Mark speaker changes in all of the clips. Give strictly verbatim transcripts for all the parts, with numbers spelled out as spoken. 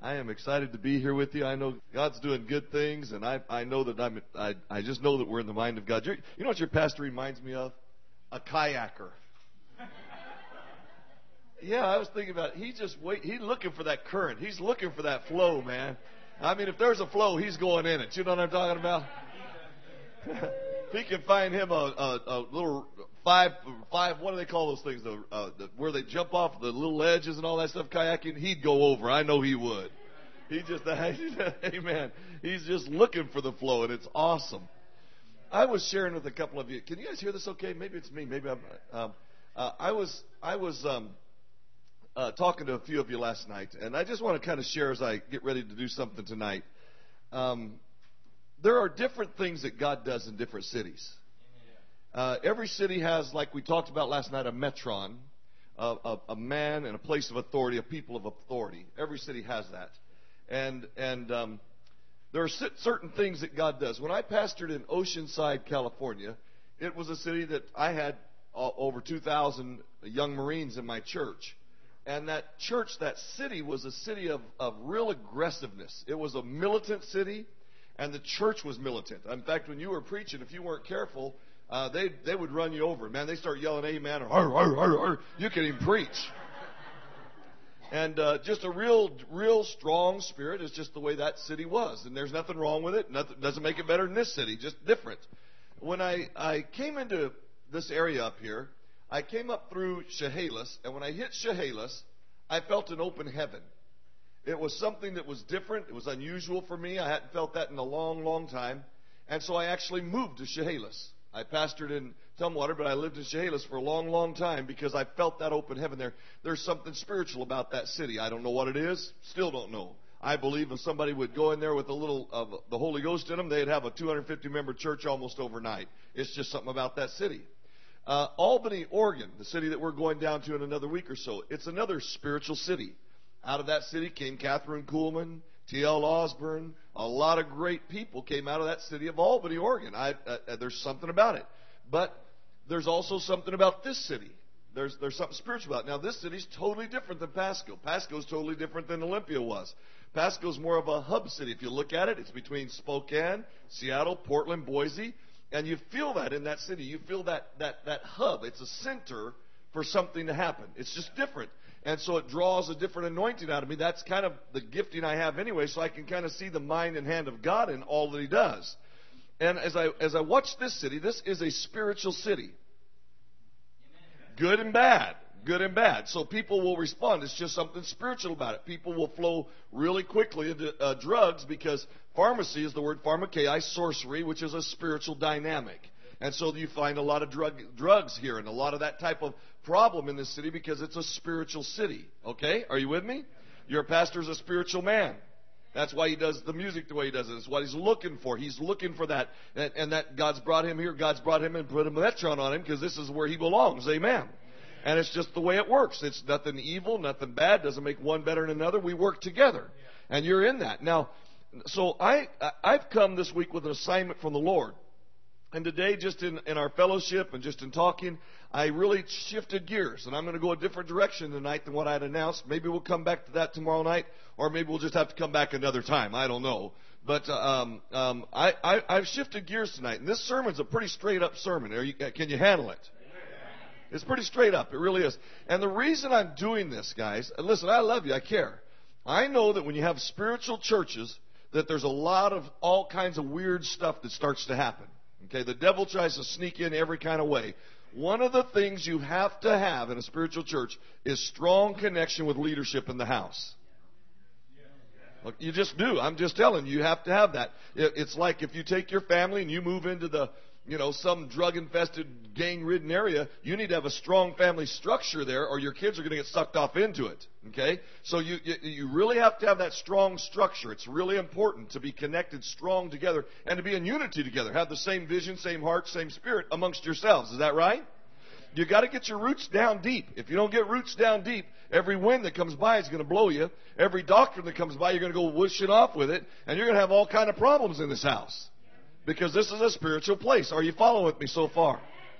Speaker 1: I am excited to be here with you. I know God's doing good things, and I I know that I'm I I just know that we're in the mind of God. You're, you know what your pastor reminds me of? A kayaker. Yeah, I was thinking about it. He's just wait. He's looking for that current. He's looking for that flow, man. I mean, if there's a flow, he's going in it. You know what I'm talking about? If he can find him a, a, a little five, five, what do they call those things? The, uh, the, where they jump off the little ledges and all that stuff, kayaking, he'd go over. I know he would. He just, amen. He's just looking for the flow, and it's awesome. I was sharing with a couple of you. Can you guys hear this okay? Maybe it's me. Maybe I'm, um, uh, I was, I was, um, uh, talking to a few of you last night, and I just want to kind of share as I get ready to do something tonight. Um, There are different things that God does in different cities. Uh, every city has, like we talked about last night, a metron, a, a, a man and a place of authority, a people of authority. Every city has that. And and um, there are certain things that God does. When I pastored in Oceanside, California, it was a city that I had uh, over two thousand young Marines in my church. And that church, that city, was a city of, of real aggressiveness. It was a militant city. And the church was militant. In fact, when you were preaching, if you weren't careful, uh, they they would run you over. Man, they start yelling amen or ar, ar, ar, ar. You can't even preach. And uh, just a real, real strong spirit is just the way that city was. And there's nothing wrong with it. Nothing doesn't make it better than this city, just different. When I, I came into this area up here, I came up through Chehalis. And when I hit Chehalis, I felt an open heaven. It was something that was different. It was unusual for me. I hadn't felt that in a long, long time. And so I actually moved to Chehalis. I pastored in Tumwater, but I lived in Chehalis for a long, long time because I felt that open heaven there. There's something spiritual about that city. I don't know what it is. Still don't know. I believe if somebody would go in there with a little of the Holy Ghost in them, they'd have a two hundred fifty member church almost overnight. It's just something about that city. Uh, Albany, Oregon, the city that we're going down to in another week or so, it's another spiritual city. Out of that city came Catherine Kuhlman, T L Osborne. A lot of great people came out of that city of Albany, Oregon. I, uh, there's something about it. But there's also something about this city. There's there's something spiritual about it. Now, this city's totally different than Pasco. Pasco's totally different than Olympia was. Pasco's more of a hub city. If you look at it, it's between Spokane, Seattle, Portland, Boise. And you feel that in that city. You feel that, that, that hub. It's a center for something to happen. It's just different. And so it draws a different anointing out of me. That's kind of the gifting I have anyway, so I can kind of see the mind and hand of God in all that He does. And as I as I watch this city, this is a spiritual city. Good and bad. Good and bad. So people will respond. It's just something spiritual about it. People will flow really quickly into uh, drugs because pharmacy is the word pharmakeia, sorcery, which is a spiritual dynamic. And so you find a lot of drug, drugs here and a lot of that type of problem in this city because it's a spiritual city. Okay? Are you with me? Your pastor's a spiritual man. That's why he does the music the way he does it. It's what he's looking for. He's looking for that. And, and that God's brought him here. God's brought him and put a metron on him because this is where he belongs. Amen. And it's just the way it works. It's nothing evil, nothing bad. Doesn't make one better than another. We work together. And you're in that. Now, so I, I've come this week with an assignment from the Lord. And today, just in, in our fellowship and just in talking, I really shifted gears. And I'm going to go a different direction tonight than what I had announced. Maybe we'll come back to that tomorrow night, or maybe we'll just have to come back another time. I don't know. But um, um, I, I, I've shifted gears tonight. And this sermon's a pretty straight-up sermon. Are you, can you handle it? It's pretty straight up. It really is. And the reason I'm doing this, guys, and listen, I love you. I care. I know that when you have spiritual churches, that there's a lot of all kinds of weird stuff that starts to happen. Okay, the devil tries to sneak in every kind of way. One of the things you have to have in a spiritual church is strong connection with leadership in the house. Look, you just do. I'm just telling you, you have to have that. It's like if you take your family and you move into the, you know, some drug-infested, gang-ridden area, you need to have a strong family structure there or your kids are going to get sucked off into it. Okay? So you, you you really have to have that strong structure. It's really important to be connected strong together and to be in unity together. Have the same vision, same heart, same spirit amongst yourselves. Is that right? You got to get your roots down deep. If you don't get roots down deep, every wind that comes by is going to blow you. Every doctrine that comes by, you're going to go whooshing off with it, and you're going to have all kind of problems in this house. Because this is a spiritual place. Are you following with me so far?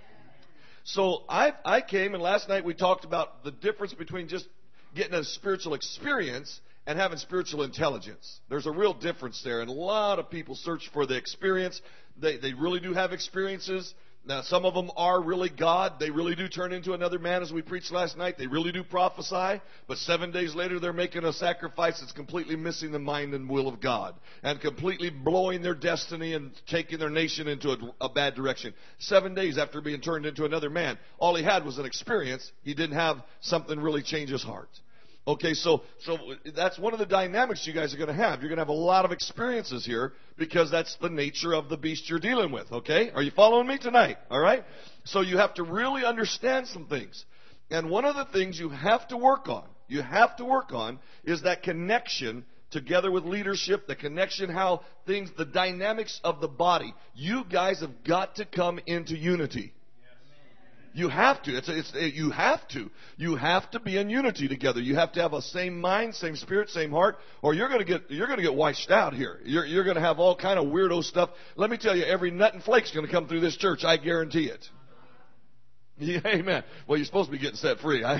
Speaker 1: So I I came, and last night we talked about the difference between just getting a spiritual experience and having spiritual intelligence. There's a real difference there, and a lot of people search for the experience. They, they really do have experiences. Now, some of them are really God. They really do turn into another man, as we preached last night. They really do prophesy. But seven days later, they're making a sacrifice that's completely missing the mind and will of God, and completely blowing their destiny and taking their nation into a, a bad direction. Seven days after being turned into another man, all he had was an experience. He didn't have something really change his heart. Okay, so so that's one of the dynamics you guys are going to have. You're going to have a lot of experiences here because that's the nature of the beast you're dealing with, okay? Are you following me tonight? All right? So you have to really understand some things. And one of the things you have to work on, you have to work on, is that connection together with leadership, the connection, how things, the dynamics of the body. You guys have got to come into unity. You have to. It's, it's, it, you have to. You have to be in unity together. You have to have a same mind, same spirit, same heart, or you're going to get you're going to get washed out here. You're, you're going to have all kind of weirdo stuff. Let me tell you, every nut and flake's going to come through this church. I guarantee it. Yeah, amen. Well, you're supposed to be getting set free. You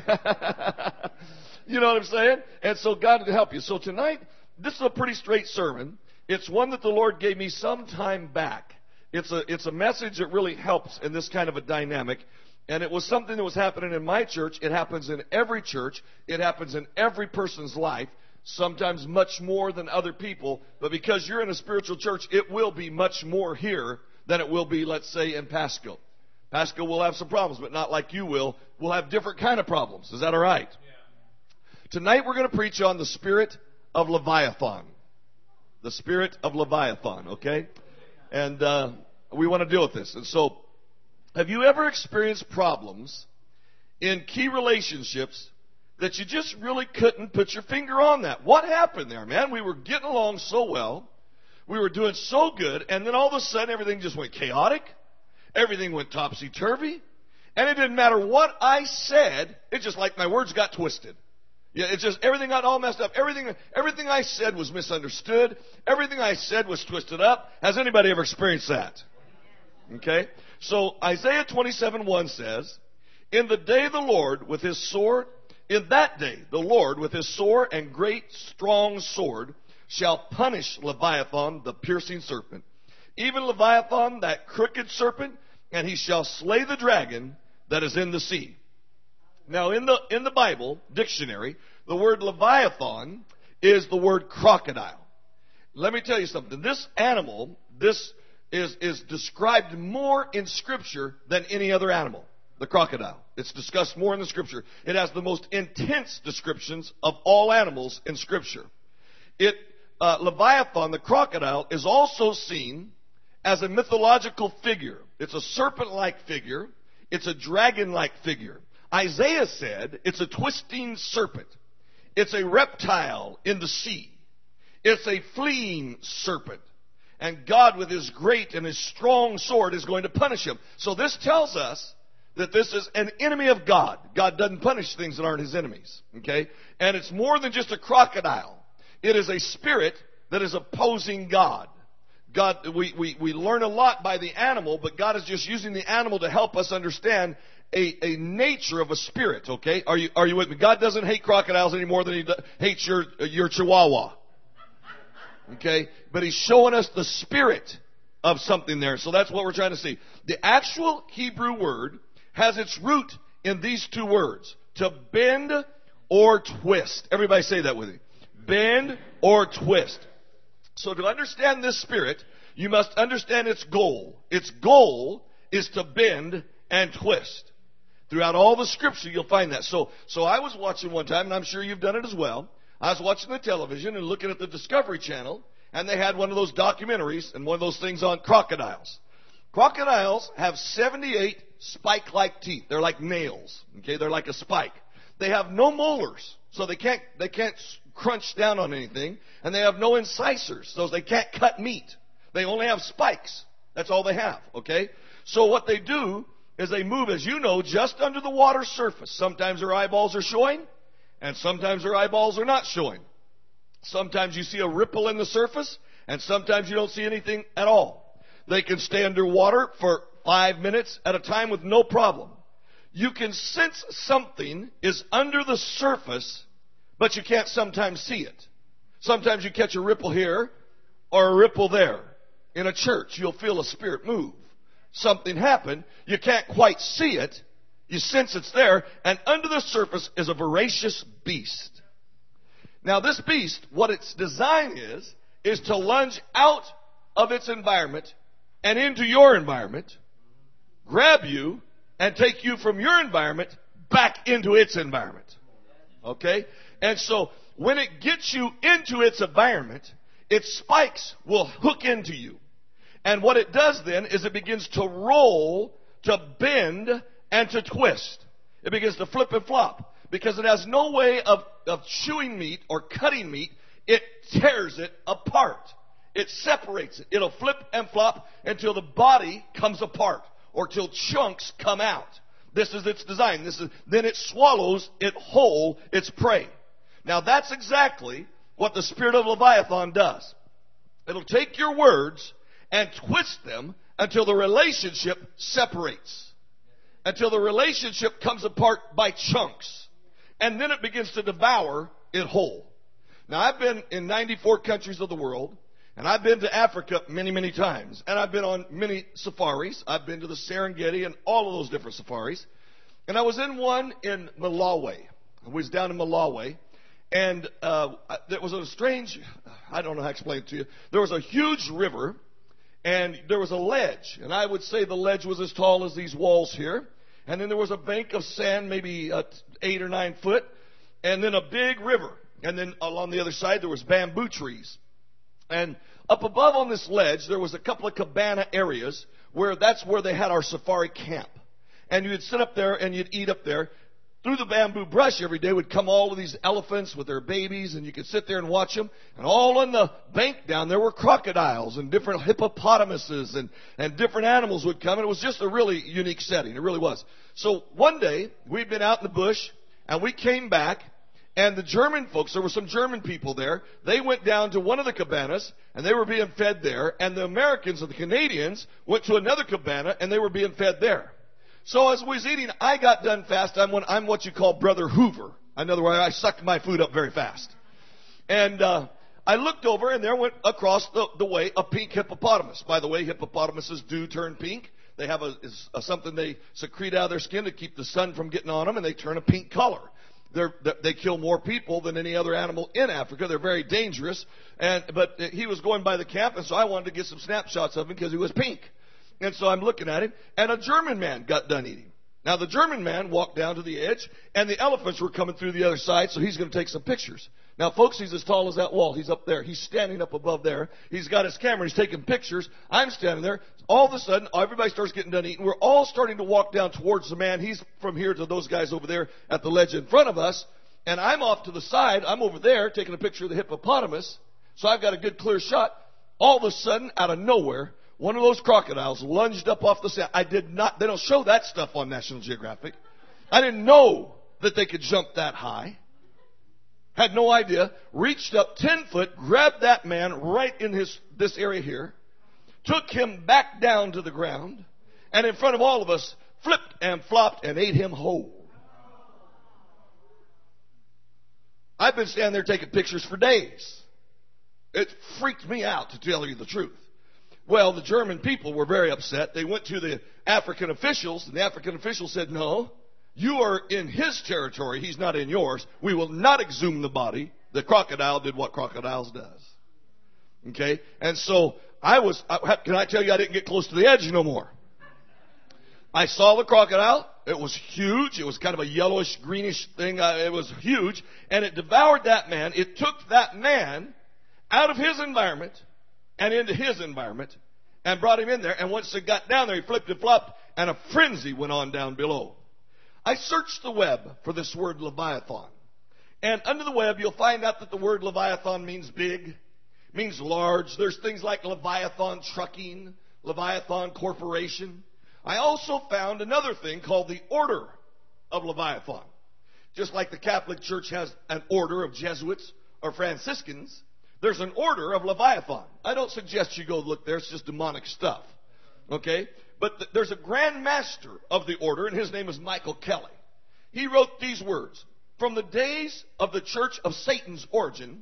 Speaker 1: know what I'm saying? And so God will help you. So tonight, this is a pretty straight sermon. It's one that the Lord gave me some time back. It's a it's a message that really helps in this kind of a dynamic. And it was something that was happening in my church. It happens in every church. It happens in every person's life, sometimes much more than other people. But because you're in a spiritual church, it will be much more here than it will be, let's say, in Pasco. Pasco will have some problems, but not like you will. We'll have different kind of problems. Is that all right? Yeah. Tonight we're going to preach on the spirit of Leviathan. The spirit of Leviathan, okay? And uh, we want to deal with this. And so, have you ever experienced problems in key relationships that you just really couldn't put your finger on that? What happened there, man? We were getting along so well. We were doing so good. And then all of a sudden, everything just went chaotic. Everything went topsy-turvy. And it didn't matter what I said. It's just like my words got twisted. Yeah, it's just everything got all messed up. Everything, everything I said was misunderstood. Everything I said was twisted up. Has anybody ever experienced that? Okay? So Isaiah twenty-seven one says, in the day the Lord with his sword, in that day the Lord with his sword and great strong sword shall punish Leviathan, the piercing serpent, even Leviathan, that crooked serpent, and he shall slay the dragon that is in the sea. Now in the, in the Bible dictionary, the word Leviathan is the word crocodile. Let me tell you something. This animal, this Is, is described more in Scripture than any other animal, the crocodile. It's discussed more in the Scripture. It has the most intense descriptions of all animals in Scripture. It, uh, Leviathan, the crocodile, is also seen as a mythological figure. It's a serpent-like figure. It's a dragon-like figure. Isaiah said it's a twisting serpent. It's a reptile in the sea. It's a fleeing serpent. And God, with his great and his strong sword, is going to punish him. So this tells us that this is an enemy of God. God doesn't punish things that aren't his enemies. Okay? And it's more than just a crocodile. It is a spirit that is opposing God. God, we, we, we learn a lot by the animal, but God is just using the animal to help us understand a, a nature of a spirit. Okay? Are you, are you with me? God doesn't hate crocodiles any more than he hates your, your chihuahua. Okay? But he's showing us the spirit of something there. So that's what we're trying to see. The actual Hebrew word has its root in these two words. To bend or twist. Everybody say that with me. Bend or twist. So to understand this spirit, you must understand its goal. Its goal is to bend and twist. Throughout all the Scripture, you'll find that. So, so I was watching one time, and I'm sure you've done it as well. I was watching the television and looking at the Discovery Channel, and they had one of those documentaries and one of those things on crocodiles. Crocodiles have seventy-eight spike-like teeth. They're like nails. Okay, they're like a spike. They have no molars, so they can't they can't crunch down on anything, and they have no incisors, so they can't cut meat. They only have spikes. That's all they have. Okay, so what they do is they move, as you know, just under the water surface. Sometimes their eyeballs are showing. And sometimes their eyeballs are not showing. Sometimes you see a ripple in the surface, and sometimes you don't see anything at all. They can stay underwater for five minutes at a time with no problem. You can sense something is under the surface, but you can't sometimes see it. Sometimes you catch a ripple here or a ripple there. In a church, you'll feel a spirit move. Something happened. You can't quite see it. You sense it's there. And under the surface is a voracious beast. Now this beast, what its design is, is to lunge out of its environment and into your environment, grab you, and take you from your environment back into its environment. Okay? And so when it gets you into its environment, its spikes will hook into you. And what it does then is it begins to roll, to bend, and to twist. It begins to flip and flop. Because it has no way of, of chewing meat or cutting meat. It tears it apart. It separates it. It'll flip and flop until the body comes apart or till chunks come out. This is its design. This is, then it swallows it whole, its prey. Now that's exactly what the spirit of Leviathan does. It'll take your words and twist them until the relationship separates. Until the relationship comes apart by chunks. And then it begins to devour it whole. Now I've been in ninety-four countries of the world. And I've been to Africa many, many times. And I've been on many safaris. I've been to the Serengeti and all of those different safaris. And I was in one in Malawi. I was down in Malawi. And uh, there was a strange, I don't know how to explain it to you. There was a huge river. And there was a ledge. And I would say the ledge was as tall as these walls here. And then there was a bank of sand, maybe uh, eight or nine foot. And then a big river. And then along the other side there was bamboo trees. And up above on this ledge, there was a couple of cabana areas where that's where they had our safari camp. And you'd sit up there and you'd eat up there. Through the bamboo brush every day would come all of these elephants with their babies, and you could sit there and watch them. And all on the bank down there were crocodiles and different hippopotamuses and, and different animals would come. And it was just a really unique setting. It really was. So one day, we'd been out in the bush, and we came back. And the German folks, there were some German people there, they went down to one of the cabanas, and they were being fed there. And the Americans and the Canadians went to another cabana, and they were being fed there. So as we was eating, I got done fast. I'm what, I'm what you call Brother Hoover. In other words, I sucked my food up very fast. And uh, I looked over, and there went across the, the way a pink hippopotamus. By the way, hippopotamuses do turn pink. They have a, a something they secrete out of their skin to keep the sun from getting on them, and they turn a pink color. They're, they kill more people than any other animal in Africa. They're very dangerous. And but he was going by the camp, and so I wanted to get some snapshots of him because he was pink. And so I'm looking at him, and a German man got done eating. Now the German man walked down to the edge, and the elephants were coming through the other side, so he's going to take some pictures. Now, folks, he's as tall as that wall. He's up there. He's standing up above there. He's got his camera. He's taking pictures. I'm standing there. All of a sudden, everybody starts getting done eating. We're all starting to walk down towards the man. He's from here to those guys over there at the ledge in front of us. And I'm off to the side. I'm over there taking a picture of the hippopotamus. So I've got a good clear shot. All of a sudden, out of nowhere, one of those crocodiles lunged up off the sand. I did not, they don't show that stuff on National Geographic. I didn't know that they could jump that high. Had no idea. Reached up ten foot, grabbed that man right in his this area here, took him back down to the ground, and in front of all of us, flipped and flopped and ate him whole. I've been standing there taking pictures for days. It freaked me out, to tell you the truth. Well, the German people were very upset. They went to the African officials, and the African officials said, no, you are in his territory. He's not in yours. We will not exhume the body. The crocodile did what crocodiles does. Okay? And so I was, can I tell you I didn't get close to the edge no more. I saw the crocodile. It was huge. It was kind of a yellowish, greenish thing. It was huge. And it devoured that man. It took that man out of his environment and into his environment and brought him in there. And once it got down there, he flipped and flopped, and a frenzy went on down below. I searched the web for this word Leviathan. And under the web, you'll find out that the word Leviathan means big, means large. There's things like Leviathan Trucking, Leviathan Corporation. I also found another thing called the Order of Leviathan. Just like the Catholic Church has an order of Jesuits or Franciscans, there's an order of Leviathan. I don't suggest you go look there. It's just demonic stuff. Okay? But th- there's a Grand Master of the order, and his name is Michael Kelly. He wrote these words. From the days of the Church of Satan's origin,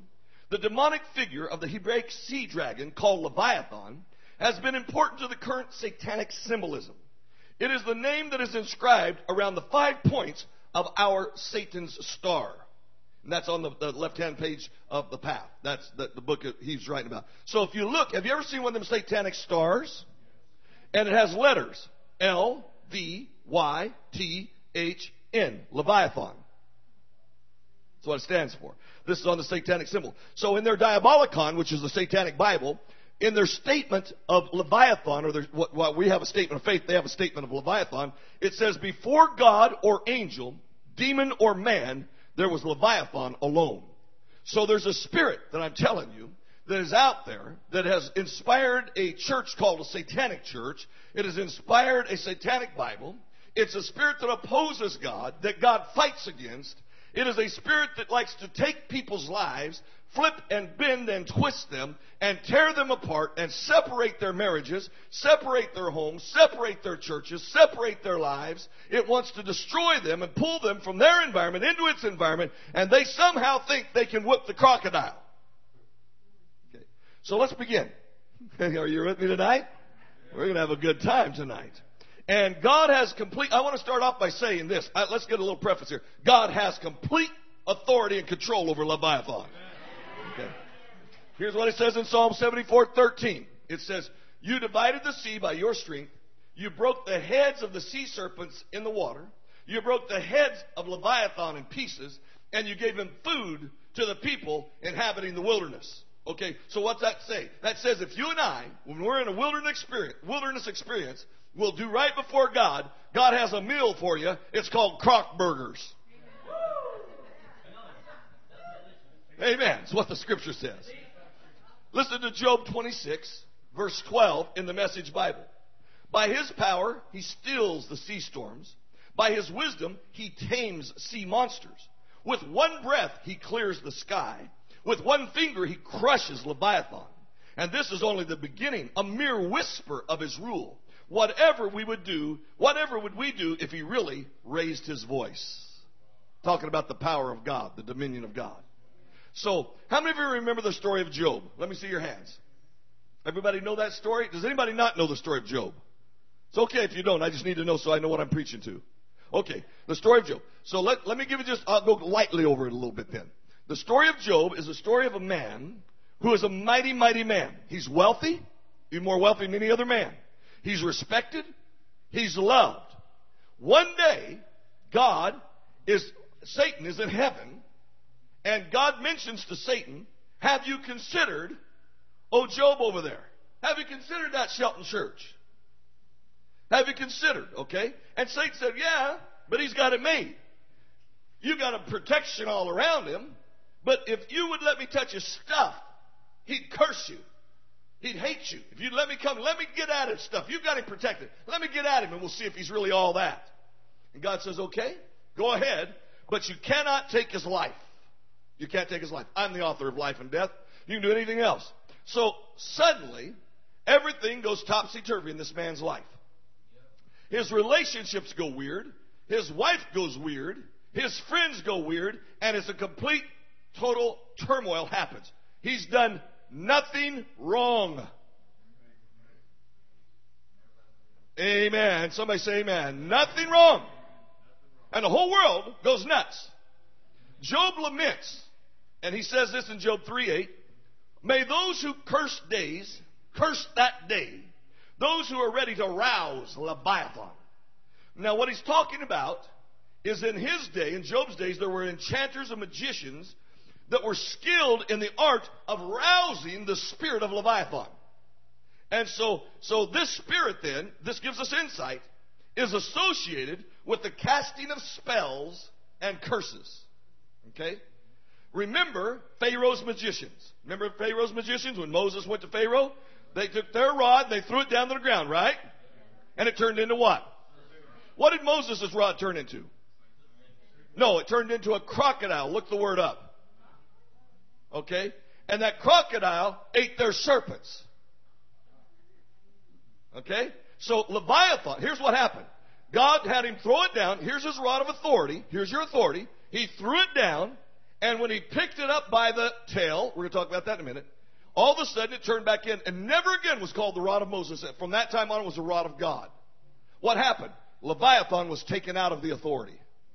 Speaker 1: The demonic figure of the Hebraic sea dragon called Leviathan has been important to the current satanic symbolism. It is the name that is inscribed around the five points of our Satan's star. And that's on the, the left-hand page of the path. That's the, the book he's writing about. So if you look, have you ever seen one of them satanic stars? And it has letters. L, V, Y, T, H, N. Leviathan. That's what it stands for. This is on the satanic symbol. So in their Diabolicon, which is the satanic Bible, in their statement of Leviathan, or their, what, what we have a statement of faith, they have a statement of Leviathan, it says, before God or angel, demon or man, there was Leviathan alone. So there's a spirit that I'm telling you that is out there that has inspired a church called a satanic church. It has inspired a satanic Bible. It's a spirit that opposes God, that God fights against. It is a spirit that likes to take people's lives, flip and bend and twist them, and tear them apart, and separate their marriages, separate their homes, separate their churches, separate their lives. It wants to destroy them and pull them from their environment into its environment, and they somehow think they can whip the crocodile. Okay. So let's begin. Are you with me tonight? We're going to have a good time tonight. And God has complete, I want to start off by saying this. Uh, let's get a little preface here. God has complete authority and control over Leviathan. Okay. Here's what it says in Psalm seventy-four thirteen. It says, you divided the sea by your strength. You broke the heads of the sea serpents in the water. You broke the heads of Leviathan in pieces. And you gave him food to the people inhabiting the wilderness. Okay, so what's that say? That says if you and I, when we're in a wilderness experience, wilderness experience, we'll do right before God, God has a meal for you. It's called crock burgers. Amen. That's what the scripture says. Listen to Job twenty-six, verse twelve in the Message Bible. By his power, he stills the sea storms. By his wisdom, he tames sea monsters. With one breath, he clears the sky. With one finger, he crushes Leviathan. And this is only the beginning, a mere whisper of his rule. Whatever we would do, whatever would we do if he really raised his voice? Talking about the power of God, the dominion of God. So, how many of you remember the story of Job? Let me see your hands. Everybody know that story? Does anybody not know the story of Job? It's okay if you don't. I just need to know so I know what I'm preaching to. Okay, the story of Job. So let, let me give you just, I'll go lightly over it a little bit then. The story of Job is the story of a man who is a mighty, mighty man. He's wealthy. He's more wealthy than any other man. He's respected. He's loved. One day, God is, Satan is in heaven, and God mentions to Satan, have you considered, oh, Job over there? Have you considered that Shelton Church? Have you considered, okay? And Satan said, yeah, but he's got it made. You got a protection all around him, but if you would let me touch his stuff, he'd curse you. He'd hate you. If you'd let me come, let me get at his stuff. You've got him protected. Let me get at him and we'll see if he's really all that. And God says, okay, go ahead, but you cannot take his life. You can't take his life. I'm the author of life and death. You can do anything else. So suddenly, everything goes topsy-turvy in this man's life. His relationships go weird. His wife goes weird. His friends go weird. And it's a complete, total turmoil happens. He's done nothing wrong. Amen. Somebody say amen. Nothing wrong. And the whole world goes nuts. Job laments. And he says this in Job three eight. May those who curse days curse that day. Those who are ready to rouse Leviathan. Now what he's talking about is in his day, in Job's days, there were enchanters and magicians that were skilled in the art of rousing the spirit of Leviathan. And so, so this spirit then, this gives us insight, is associated with the casting of spells and curses. Okay? Remember Pharaoh's magicians. Remember Pharaoh's magicians when Moses went to Pharaoh? They took their rod, they threw it down to the ground, right? And it turned into what? What did Moses' rod turn into? No, it turned into a crocodile. Look the word up. Okay? And that crocodile ate their serpents. Okay? So Leviathan, here's what happened. God had him throw it down. Here's his rod of authority. Here's your authority. He threw it down, And when he picked it up by the tail, we're going to talk about that in a minute, all of a sudden it turned back in and never again was called the rod of Moses. From that time on it was the rod of God. What happened? Leviathan was taken out of the authority.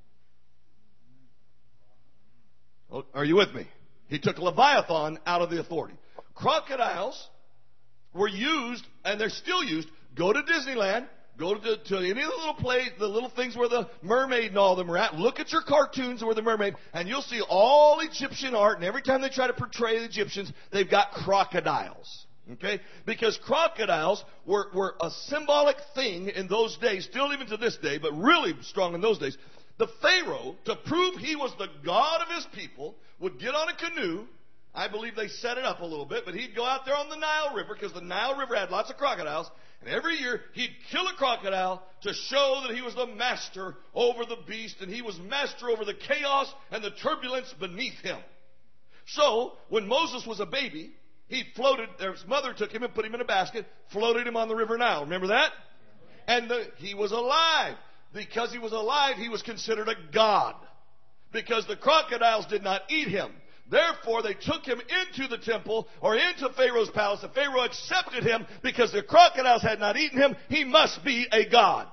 Speaker 1: Are you with me? He took Leviathan out of the authority. Crocodiles were used, and they're still used. Go to Disneyland. Go to, to any of the little play, the little things where the mermaid and all of them are at. Look at your cartoons where the mermaid, and you'll see all Egyptian art. And every time they try to portray the Egyptians, they've got crocodiles. Okay? Because crocodiles were, were a symbolic thing in those days, still even to this day, but really strong in those days. The Pharaoh, to prove he was the God of his people, would get on a canoe. I believe they set it up a little bit, but he'd go out there on the Nile River because the Nile River had lots of crocodiles. And every year he'd kill a crocodile to show that he was the master over the beast and he was master over the chaos and the turbulence beneath him. So when Moses was a baby, he floated, his mother took him and put him in a basket, floated him on the River Nile. Remember that? And the, he was alive. Because he was alive, he was considered a god. Because the crocodiles did not eat him. Therefore, they took him into the temple or into Pharaoh's palace. And Pharaoh accepted him because the crocodiles had not eaten him. He must be a god.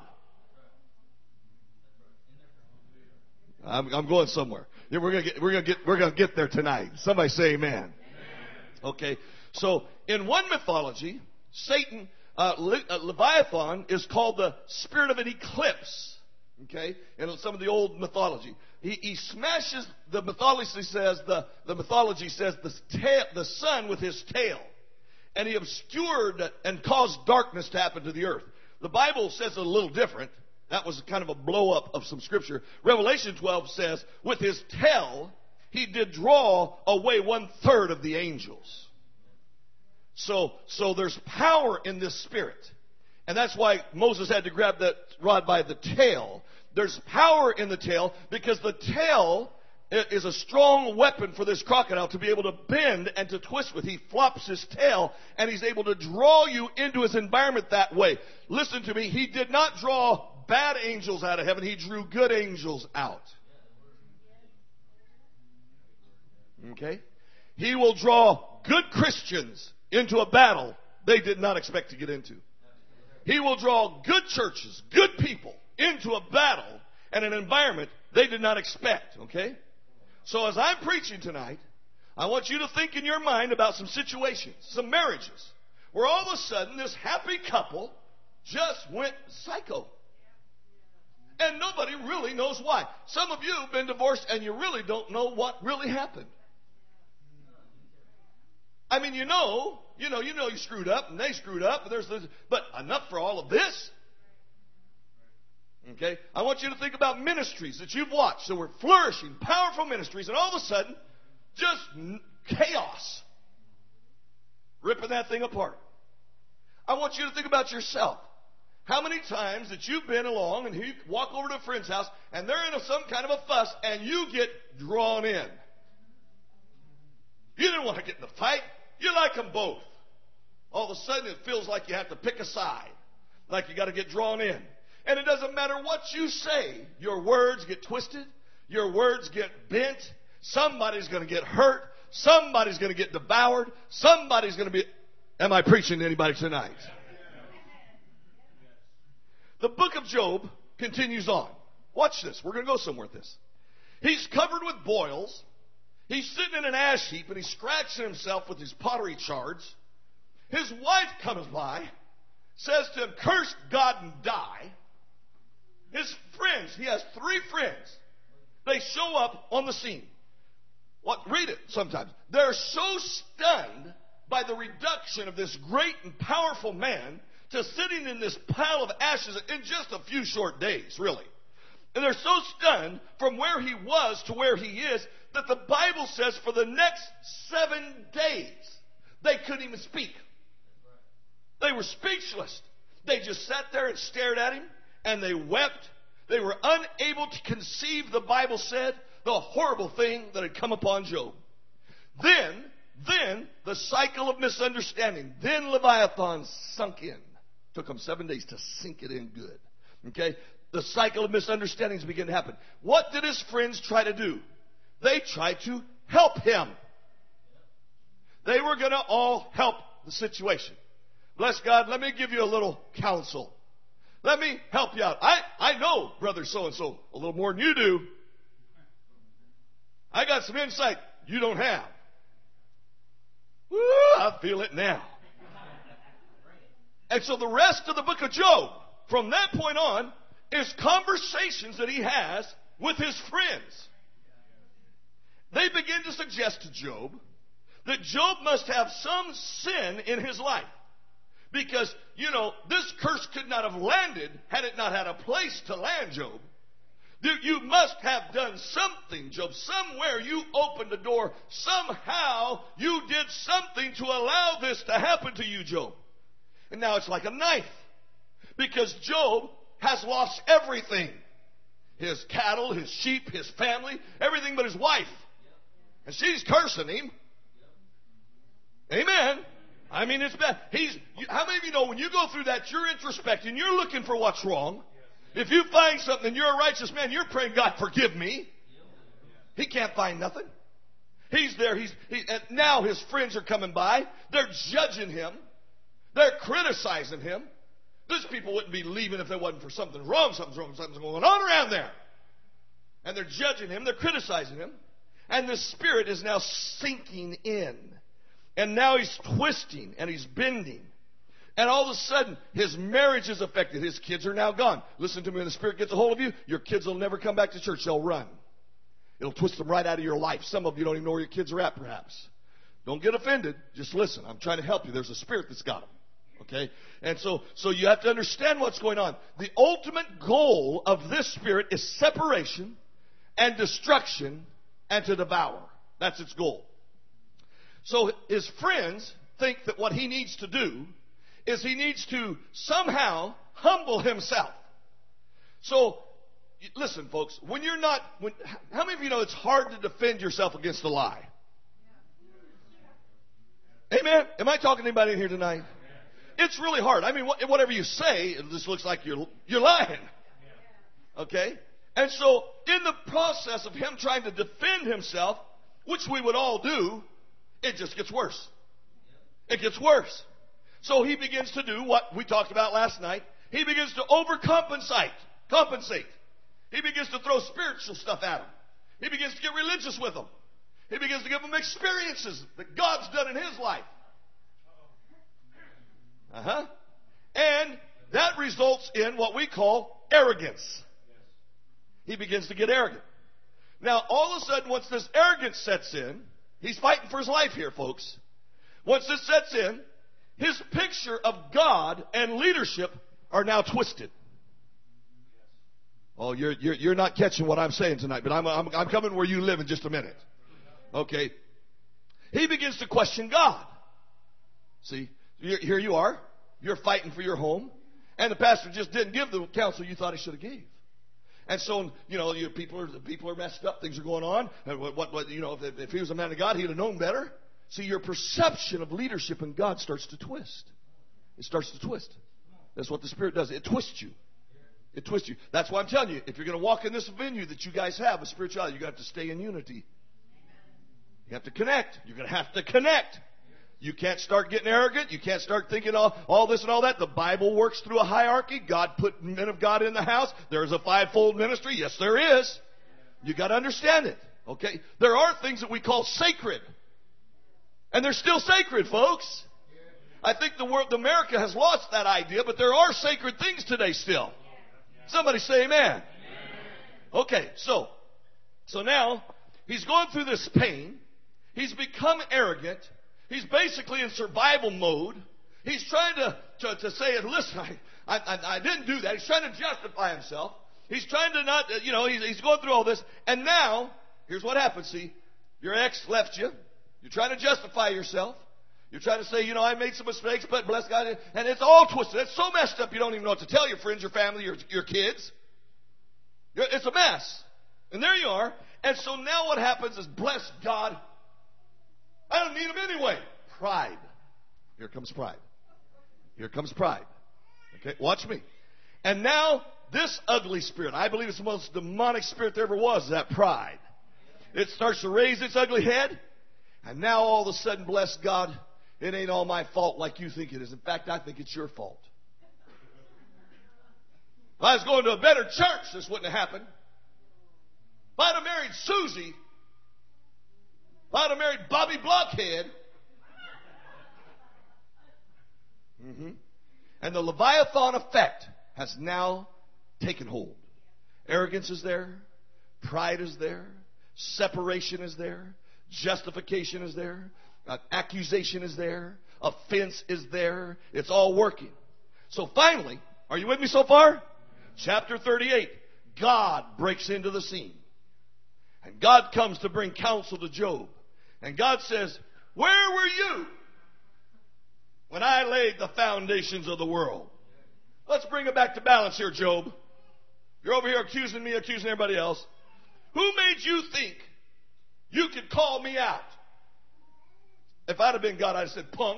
Speaker 1: I'm, I'm going somewhere. Yeah, we're gonna get, we're gonna get, we're gonna get there tonight. Somebody say amen. Amen. Okay. So, in one mythology, Satan, uh, Le, uh, Leviathan is called the spirit of an eclipse. Okay, in some of the old mythology, he, he smashes the mythology says the the mythology says the tail, the sun with his tail, and he obscured and caused darkness to happen to the earth. The Bible says it a little different. That was kind of a blow up of some scripture. Revelation twelve says, with his tail he did draw away one third of the angels. So so there's power in this spirit. And that's why Moses had to grab that rod by the tail. There's power in the tail because the tail is a strong weapon for this crocodile to be able to bend and to twist with. He flops his tail and he's able to draw you into his environment that way. Listen to me. He did not draw bad angels out of heaven. He drew good angels out. Okay? He will draw good Christians into a battle they did not expect to get into. He will draw good churches, good people, into a battle and an environment they did not expect, okay? So as I'm preaching tonight, I want you to think in your mind about some situations, some marriages, where all of a sudden this happy couple just went psycho. And nobody really knows why. Some of you have been divorced and you really don't know what really happened. I mean, you know, you know, you know you screwed up and they screwed up, but there's this, but enough for all of this. Okay? I want you to think about ministries that you've watched that were flourishing, powerful ministries, and all of a sudden, just chaos. Ripping that thing apart. I want you to think about yourself. How many times that you've been along and you walk over to a friend's house and they're in a, some kind of a fuss and you get drawn in. You didn't want to get in the fight. You like them both. All of a sudden it feels like you have to pick a side. Like you got to get drawn in. And it doesn't matter what you say. Your words get twisted. Your words get bent. Somebody's going to get hurt. Somebody's going to get devoured. Somebody's going to be... Am I preaching to anybody tonight? The book of Job continues on. Watch this. We're going to go somewhere with this. He's covered with boils. He's sitting in an ash heap and he's scratching himself with his pottery shards. His wife comes by, says to him, curse God and die. His friends, he has three friends. They show up on the scene. What? Read it sometimes. They're so stunned by the reduction of this great and powerful man to sitting in this pile of ashes in just a few short days, really. And they're so stunned from where he was to where he is that the Bible says for the next seven days they couldn't even speak. They were speechless. They just sat there and stared at him and they wept. They were unable to conceive, the Bible said, the horrible thing that had come upon Job. Then, then the cycle of misunderstanding. Then Leviathan sunk in. Took them seven days to sink it in good. Okay? The cycle of misunderstandings began to happen. What did his friends try to do? they tried to help him. They were going to all help the situation. Bless God, let me give you a little counsel. Let me help you out. I, I know brother so-and-so a little more than you do. I got some insight you don't have. Woo, I feel it now. And so the rest of the book of Job, from that point on, is conversations that he has with his friends. They begin to suggest to Job that Job must have some sin in his life. Because, you know, this curse could not have landed had it not had a place to land, Job. You must have done something, Job. Somewhere you opened the door. Somehow you did something to allow this to happen to you, Job. And now it's like a knife. Because Job has lost everything. His cattle, his sheep, his family, everything but his wife. And she's cursing him. Amen. I mean, it's bad. He's, how many of you know when you go through that, you're introspecting, you're looking for what's wrong. If you find something and you're a righteous man, you're praying, God, forgive me. He can't find nothing. He's there. He's he, and now his friends are coming by. They're judging him. They're criticizing him. These people wouldn't be leaving if there wasn't for something wrong. Something's wrong. Something's going on around there. And they're judging him. They're criticizing him. And the spirit is now sinking in. And now he's twisting and he's bending. And all of a sudden, his marriage is affected. His kids are now gone. Listen to me, when the Spirit gets a hold of you, your kids will never come back to church. They'll run. It'll twist them right out of your life. Some of you don't even know where your kids are at, perhaps. Don't get offended. Just listen. I'm trying to help you. There's a spirit that's got them. Okay? And so, so you have to understand what's going on. The ultimate goal of this spirit is separation and destruction and to devour. That's its goal. So his friends think that what he needs to do is he needs to somehow humble himself. So, listen, folks, when you're not, when, how many of you know it's hard to defend yourself against a lie? Amen? Am I talking to anybody in here tonight? It's really hard. I mean, whatever you say, it just looks like you're, you're lying. Okay? And so, in the process of him trying to defend himself, which we would all do, it just gets worse. It gets worse. So he begins to do what we talked about last night. He begins to overcompensate. Compensate. He begins to throw spiritual stuff at them. He begins to get religious with them. He begins to give them experiences that God's done in his life. Uh-huh. And that results in what we call arrogance. He begins to get arrogant. Now, all of a sudden, once this arrogance sets in, he's fighting for his life here, folks. Once this sets in, his picture of God and leadership are now twisted. Oh, you're, you're, you're not catching what I'm saying tonight, but I'm, I'm, I'm coming where you live in just a minute. Okay. He begins to question God. See, here you are. You're fighting for your home. And the pastor just didn't give the counsel you thought he should have gave. And so, you know, you, people are people are messed up. Things are going on. And what, what, what you know, if, if he was a man of God, he'd have known better. See, your perception of leadership in God starts to twist. It starts to twist. That's what the Spirit does. It twists you. It twists you. That's why I'm telling you, if you're going to walk in this venue that you guys have, a spirituality, you've got to stay in unity. You have to connect. You're going to have to connect. You can't start getting arrogant. You can't start thinking all, all this and all that. The Bible works through a hierarchy. God put men of God in the house. There's a fivefold ministry. Yes, there is. You got to understand it. Okay? There are things that we call sacred. And they're still sacred, folks. I think the world, America has lost that idea, but there are sacred things today still. Somebody say amen. Okay, so, so now, he's going through this pain. He's become arrogant. He's basically in survival mode. He's trying to, to, to say, listen, I, I, I didn't do that. He's trying to justify himself. He's trying to not, you know, he's, he's going through all this. And now, here's what happens, see. Your ex left you. You're trying to justify yourself. You're trying to say, you know, I made some mistakes, but bless God. And it's all twisted. It's so messed up you don't even know what to tell your friends, your family, your, your kids. It's a mess. And there you are. And so now what happens is, bless God, I don't need him anyway. Pride. Here comes pride. Here comes pride. Okay, watch me. And now this ugly spirit, I believe it's the most demonic spirit there ever was, that pride. It starts to raise its ugly head. And now all of a sudden, bless God, it ain't all my fault like you think it is. In fact, I think it's your fault. If I was going to a better church, this wouldn't have happened. If I'd have married Susie, if I'd have married Bobby Blockhead, mm-hmm, and the Leviathan effect has now taken hold. Arrogance is there. Pride is there. Separation is there. Justification is there. Uh, accusation is there. Offense is there. It's all working. So finally, are you with me so far? Chapter thirty-eight. God breaks into the scene. And God comes to bring counsel to Job. And God says, where were you when I laid the foundations of the world? Let's bring it back to balance here, Job. You're over here accusing me, accusing everybody else. Who made you think you could call me out? If I'd have been God, I'd have said, punk.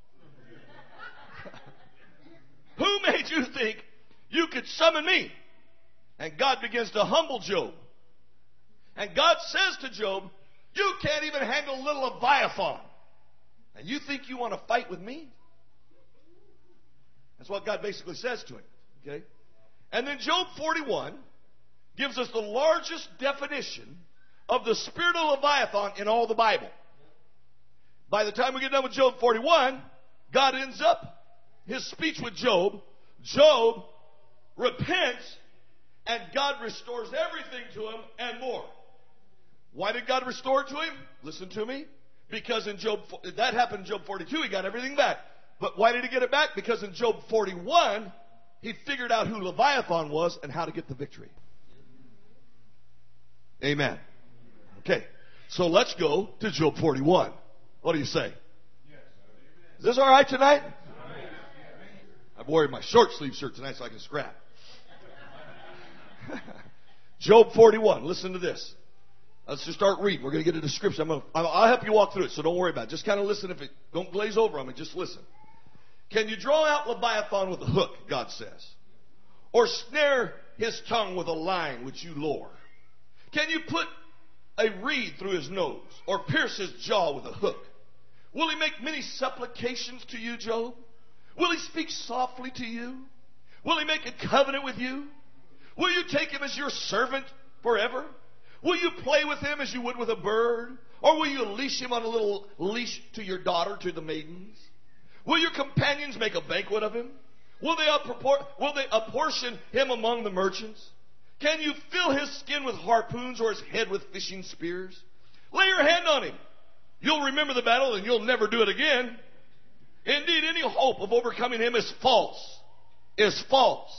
Speaker 1: Who made you think you could summon me? And God begins to humble Job. And God says to Job, you can't even handle little Leviathan. And you think you want to fight with me? That's what God basically says to him. Okay? And then Job forty-one gives us the largest definition of the spirit of Leviathan in all the Bible. By the time we get done with Job forty-one, God ends up his speech with Job. Job repents, and God restores everything to him and more. Why did God restore it to him? Listen to me. Because in Job, that happened in Job forty-two, he got everything back. But why did he get it back? Because in Job forty-one, he figured out who Leviathan was and how to get the victory. Amen. Okay, so let's go to Job forty-one. What do you say? Is this all right tonight? I've worn my short sleeve shirt tonight so I can scrap. Job forty-one. Listen to this. Let's just start reading. We're going to get a description. I'm going to, I'll help you walk through it, so don't worry about it. Just kind of listen. If it don't glaze over on me, just listen. Can you draw out Leviathan with a hook, God says? Or snare his tongue with a line which you lure? Can you put a reed through his nose or pierce his jaw with a hook? Will he make many supplications to you, Job? Will he speak softly to you? Will he make a covenant with you? Will you take him as your servant forever? Will you play with him as you would with a bird? Or will you leash him on a little leash to your daughter, to the maidens? Will your companions make a banquet of him? Will they, appropor- will they apportion him among the merchants? Can you fill his skin with harpoons or his head with fishing spears? Lay your hand on him. You'll remember the battle and you'll never do it again. Indeed, any hope of overcoming him is false. Is false.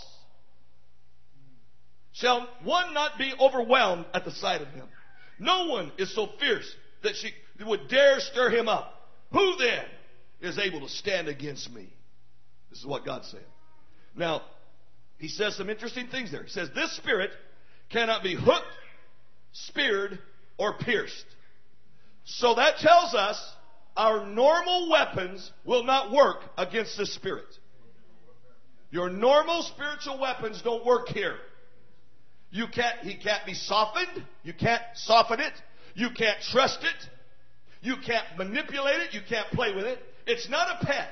Speaker 1: Shall one not be overwhelmed at the sight of him? No one is so fierce that she would dare stir him up. Who then is able to stand against me? This is what God said. Now, he says some interesting things there. He says, this spirit cannot be hooked, speared, or pierced. So that tells us our normal weapons will not work against this spirit. Your normal spiritual weapons don't work here. You can't, he can't be softened. You can't soften it. You can't trust it. You can't manipulate it. You can't play with it. It's not a pet.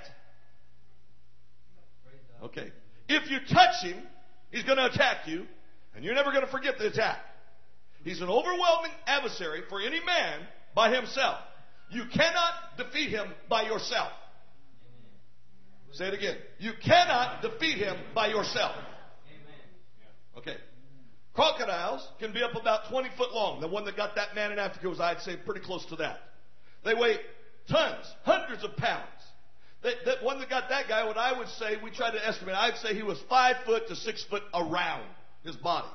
Speaker 1: Okay. If you touch him, he's going to attack you, and you're never going to forget the attack. He's an overwhelming adversary for any man by himself. You cannot defeat him by yourself. Say it again. You cannot defeat him by yourself. Okay. Crocodiles can be up about twenty foot long. The one that got that man in Africa was, I'd say, pretty close to that. They weigh tons, hundreds of pounds. That, that one that got that guy, what I would say, we tried to estimate, I'd say he was five foot to six foot around his body.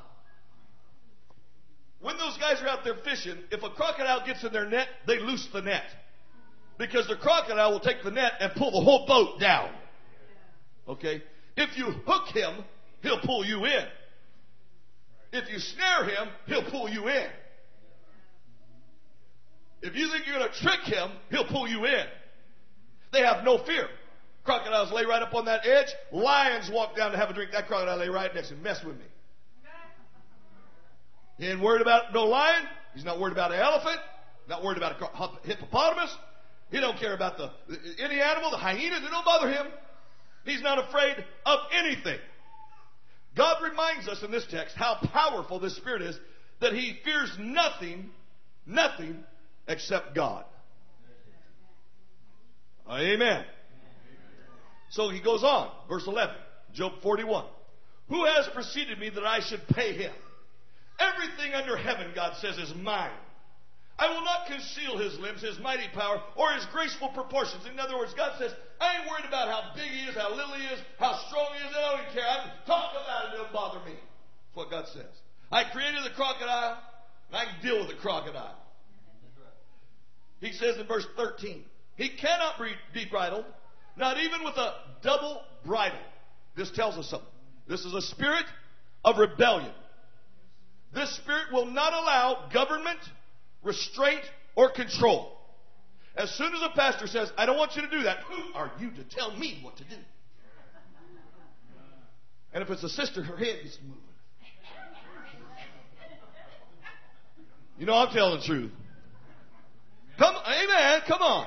Speaker 1: When those guys are out there fishing, if a crocodile gets in their net, they loose the net. Because the crocodile will take the net and pull the whole boat down. Okay? If you hook him, he'll pull you in. If you snare him, he'll pull you in. If you think you're going to trick him, he'll pull you in. They have no fear. Crocodiles lay right up on that edge. Lions walk down to have a drink. That crocodile lay right next to him. Mess with me. He ain't worried about no lion. He's not worried about an elephant. Not worried about a hippopotamus. He don't care about the any animal, the hyenas. It don't bother him. He's not afraid of anything. God reminds us in this text how powerful this Spirit is, that He fears nothing, nothing except God. Amen. So he goes on, verse eleven, Job forty-one. Who has preceded me that I should pay him? Everything under heaven, God says, is mine. I will not conceal His limbs, His mighty power, or His graceful proportions. In other words, God says, I ain't worried about how big He is, how little He is, how strong He is. I don't even care. I can talk about it. It don't bother me. That's what God says. I created the crocodile, and I can deal with the crocodile. He says in verse thirteen, He cannot be bridled, not even with a double bridle. This tells us something. This is a spirit of rebellion. This spirit will not allow government, restraint, or control. As soon as a pastor says, I don't want you to do that, who are you to tell me what to do? And if it's a sister, her head gets moving. You know I'm telling the truth. Come, amen, come on.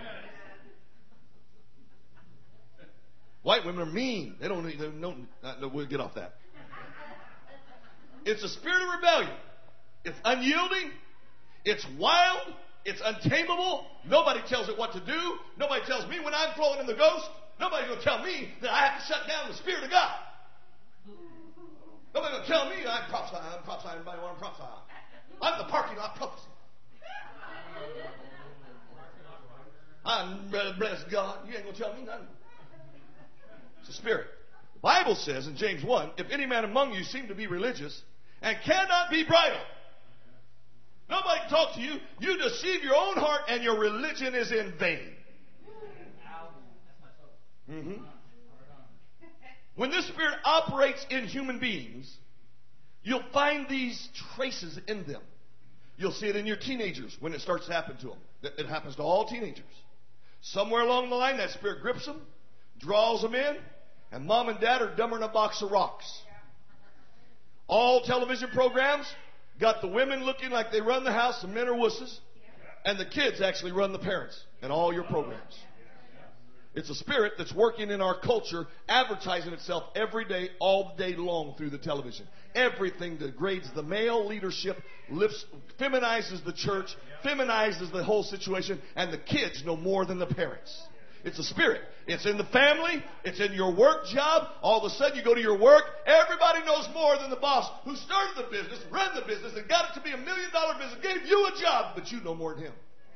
Speaker 1: White women are mean. They don't, they don't, no, we'll get off that. It's a spirit of rebellion. It's unyielding. It's wild. It's untamable. Nobody tells it what to do. Nobody tells me when I'm flowing in the ghost. Nobody's going to tell me that I have to shut down the Spirit of God. Nobody's going to tell me I'm prophesying. I'm prophesying. Everybody want to prophesy. I'm the parking lot prophecy. I'm bless God. You ain't going to tell me nothing. It's a spirit. The Bible says in James one, if any man among you seem to be religious and cannot be bridled, nobody can talk to you, you deceive your own heart and your religion is in vain. Mm-hmm. When this spirit operates in human beings, you'll find these traces in them. You'll see it in your teenagers when it starts to happen to them. It happens to all teenagers. Somewhere along the line, that spirit grips them, draws them in, and mom and dad are dumber than a box of rocks. All television programs got the women looking like they run the house, the men are wusses, and the kids actually run the parents in all your programs. It's a spirit that's working in our culture, advertising itself every day, all day long through the television. Everything degrades the male leadership, lifts, feminizes the church, feminizes the whole situation, and the kids know more than the parents. It's a spirit. It's in the family. It's in your work job. All of a sudden you go to your work. Everybody knows more than the boss who started the business, ran the business, and got it to be a million dollar business, gave you a job, but you know more than him.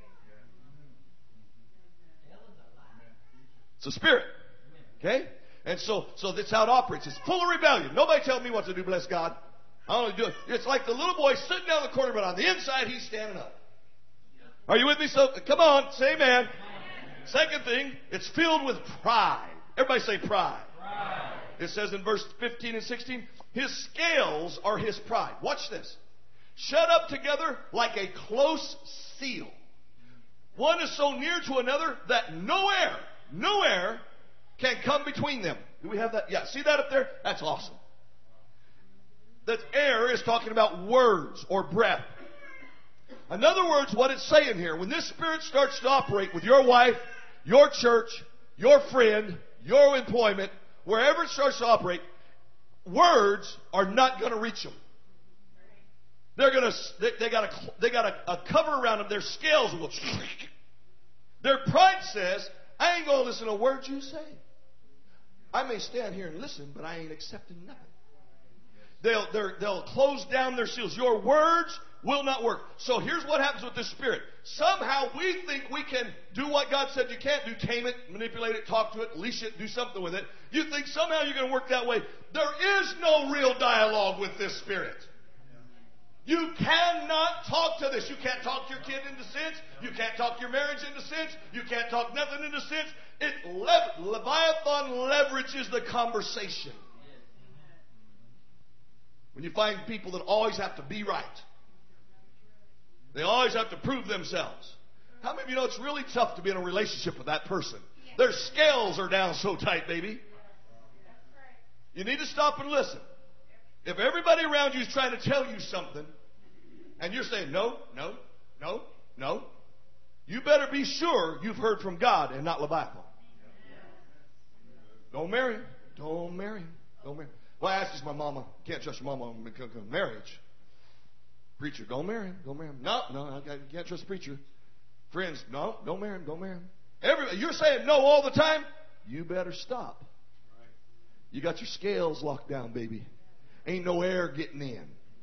Speaker 1: It's a spirit. Okay? And so, so that's how it operates. It's full of rebellion. Nobody tells me what to do, bless God. I only do it. It's like the little boy sitting down the corner, but on the inside he's standing up. Are you with me? So come on, say amen. Second thing, it's filled with pride. Everybody say pride. Pride. It says in verse fifteen and sixteen, his scales are his pride. Watch this. Shut up together like a close seal. One is so near to another that no air, no air can come between them. Do we have that? Yeah, see that up there? That's awesome. That air is talking about words or breath. In other words, what it's saying here, when this spirit starts to operate with your wife, your church, your friend, your employment, wherever it starts to operate, words are not going to reach them. They're going to, they, they got a, they got a, a cover around them. Their scales will go. Their pride says, I ain't going to listen to a word you say. I may stand here and listen, but I ain't accepting nothing. They'll, they'll close down their seals. Your words will not work. So here's what happens with this spirit. Somehow we think we can do what God said you can't do. Tame it, manipulate it, talk to it, leash it, do something with it. You think somehow you're going to work that way. There is no real dialogue with this spirit. You cannot talk to this. You can't talk to your kid into sense. You can't talk your marriage into sense. You can't talk nothing into sense. It Le- Leviathan leverages the conversation. When you find people that always have to be right. They always have to prove themselves. How many of you know it's really tough to be in a relationship with that person? Their scales are down so tight, baby. You need to stop and listen. If everybody around you is trying to tell you something, And you're saying, no, no, no, no. You better be sure you've heard from God and not Leviathan. Don't marry him. Don't marry him. Don't marry him. Well, I asked this my mama. Can't trust your mama on marriage. Preacher, don't marry him. Don't marry him. No, no, I can't trust the preacher. Friends, no, don't marry him. Don't marry him. Everybody, you're saying no all the time. You better stop. You got your scales locked down, baby. Ain't no air getting in.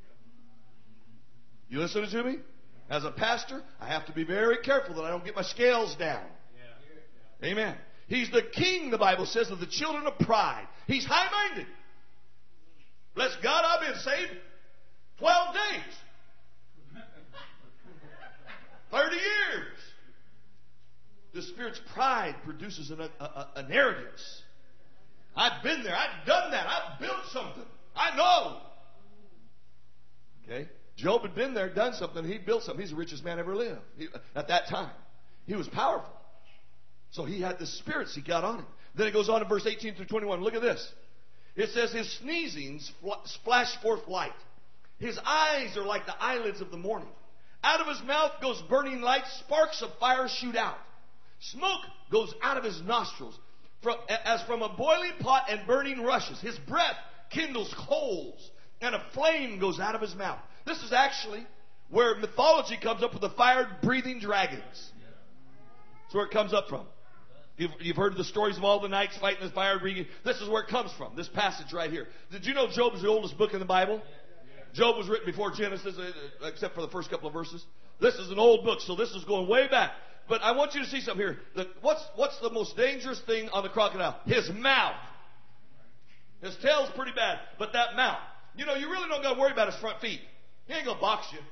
Speaker 1: You listening to me? As a pastor, I have to be very careful that I don't get my scales down. Amen. He's the king, the Bible says, of the children of pride. He's high-minded. Bless God, I've been saved twelve days. thirty years. The Spirit's pride produces an, a, a, an arrogance. I've been there. I've done that. I've built something. I know. Okay? Job had been there, done something. He built something. He's the richest man ever lived. He, at that time. He was powerful. So he had the spirits. He got on him. Then it goes on in verse eighteen through twenty-one. Look at this. It says, his sneezings flash forth light. His eyes are like the eyelids of the morning. Out of his mouth goes burning light. Sparks of fire shoot out. Smoke goes out of his nostrils from, as from a boiling pot and burning rushes. His breath kindles coals, and a flame goes out of his mouth. This is actually where mythology comes up with the fire-breathing dragons. That's where it comes up from. You've, you've heard the stories of all the knights fighting the fire-breathing. This is where it comes from, this passage right here. Did you know Job is the oldest book in the Bible? Job was written before Genesis, except for the first couple of verses. This is an old book, so this is going way back. But I want you to see something here. The, what's, what's the most dangerous thing on the crocodile? His mouth. His tail's pretty bad, but that mouth. You know, you really don't got to worry about his front feet. He ain't going to box you.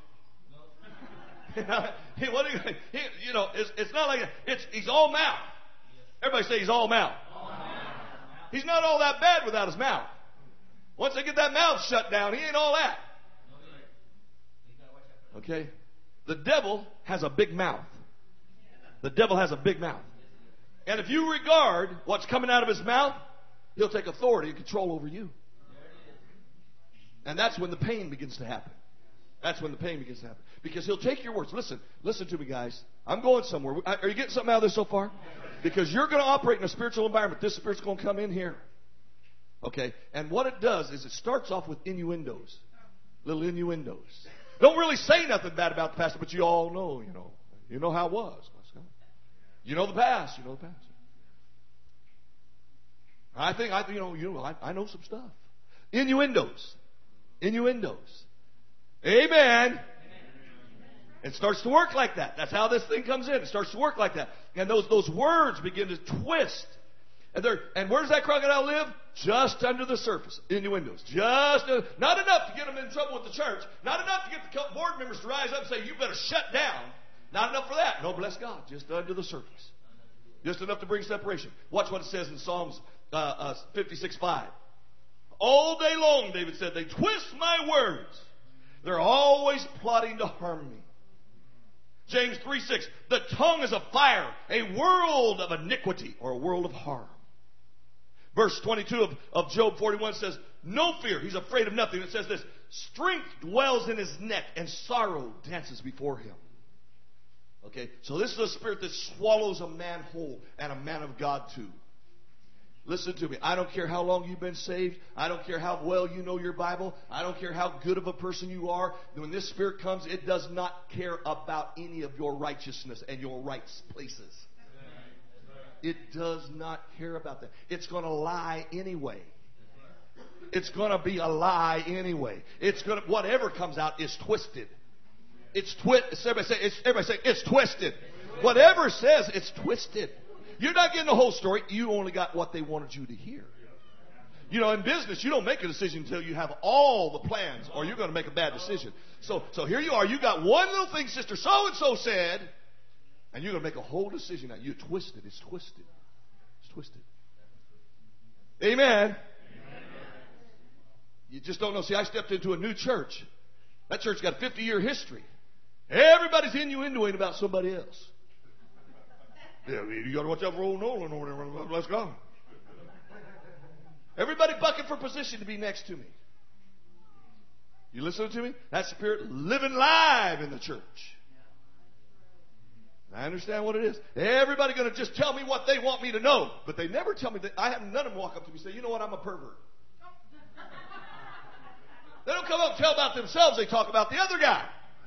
Speaker 1: he, what do you, he, you know, it's, it's not like, it's, he's all mouth. Everybody say he's all mouth. all mouth. He's not all that bad without his mouth. Once they get that mouth shut down, he ain't all that. Okay? The devil has a big mouth. The devil has a big mouth. And if you regard what's coming out of his mouth, he'll take authority and control over you. And that's when the pain begins to happen. That's when the pain begins to happen. Because he'll take your words. Listen, listen to me, guys. I'm going somewhere. Are you getting something out of this so far? Because you're going to operate in a spiritual environment. This spirit's going to come in here. Okay? And what it does is it starts off with innuendos. Little innuendos. Don't really say nothing bad about the pastor, but you all know, you know. You know how it was. You know the past. You know the past. I think, I, you know, you know I, I know some stuff. Innuendos. Innuendos. Amen. It starts to work like that. That's how this thing comes in. It starts to work like that. And those, those words begin to twist. And, and where does that crocodile live? Just under the surface. Innuendos. Just, uh, not enough to get them in trouble with the church. Not enough to get the board members to rise up and say, you better shut down. Not enough for that. No, bless God. Just under the surface. Just enough to bring separation. Watch what it says in Psalms uh, uh, fifty-six five. All day long, David said, they twist my words. They're always plotting to harm me. James three six. The tongue is a fire, a world of iniquity, or a world of harm. Verse twenty-two of, of Job forty-one says, no fear. He's afraid of nothing. It says this. Strength dwells in his neck, and sorrow dances before him. Okay, so this is a spirit that swallows a man whole, and a man of God too. Listen to me. I don't care how long you've been saved. I don't care how well you know your Bible. I don't care how good of a person you are. When this spirit comes, it does not care about any of your righteousness and your right places. It does not care about that. It's going to lie anyway. It's going to be a lie anyway. It's going to, whatever comes out is twisted. It's twisted. Everybody say, it's, everybody say, it's twisted. Whatever it says, it's twisted. You're not getting the whole story. You only got what they wanted you to hear. You know, in business, you don't make a decision until you have all the plans, or you're going to make a bad decision. So, so here you are. You got one little thing Sister so-and-so said, and you're going to make a whole decision. Now, you twisted. It's twisted. It's twisted. Amen. You just don't know. See, I stepped into a new church. That church got a fifty-year history. Everybody's innuendoing about somebody else. Yeah, you got to watch out for old Nolan over there. Let's go. Everybody bucking for position to be next to me. You listening to me? That spirit living live in the church. I understand what it is. Everybody going to just tell me what they want me to know, but they never tell me that. I have none of them walk up to me and say, you know what, I'm a pervert. They don't come up and tell about themselves. They talk about the other guy.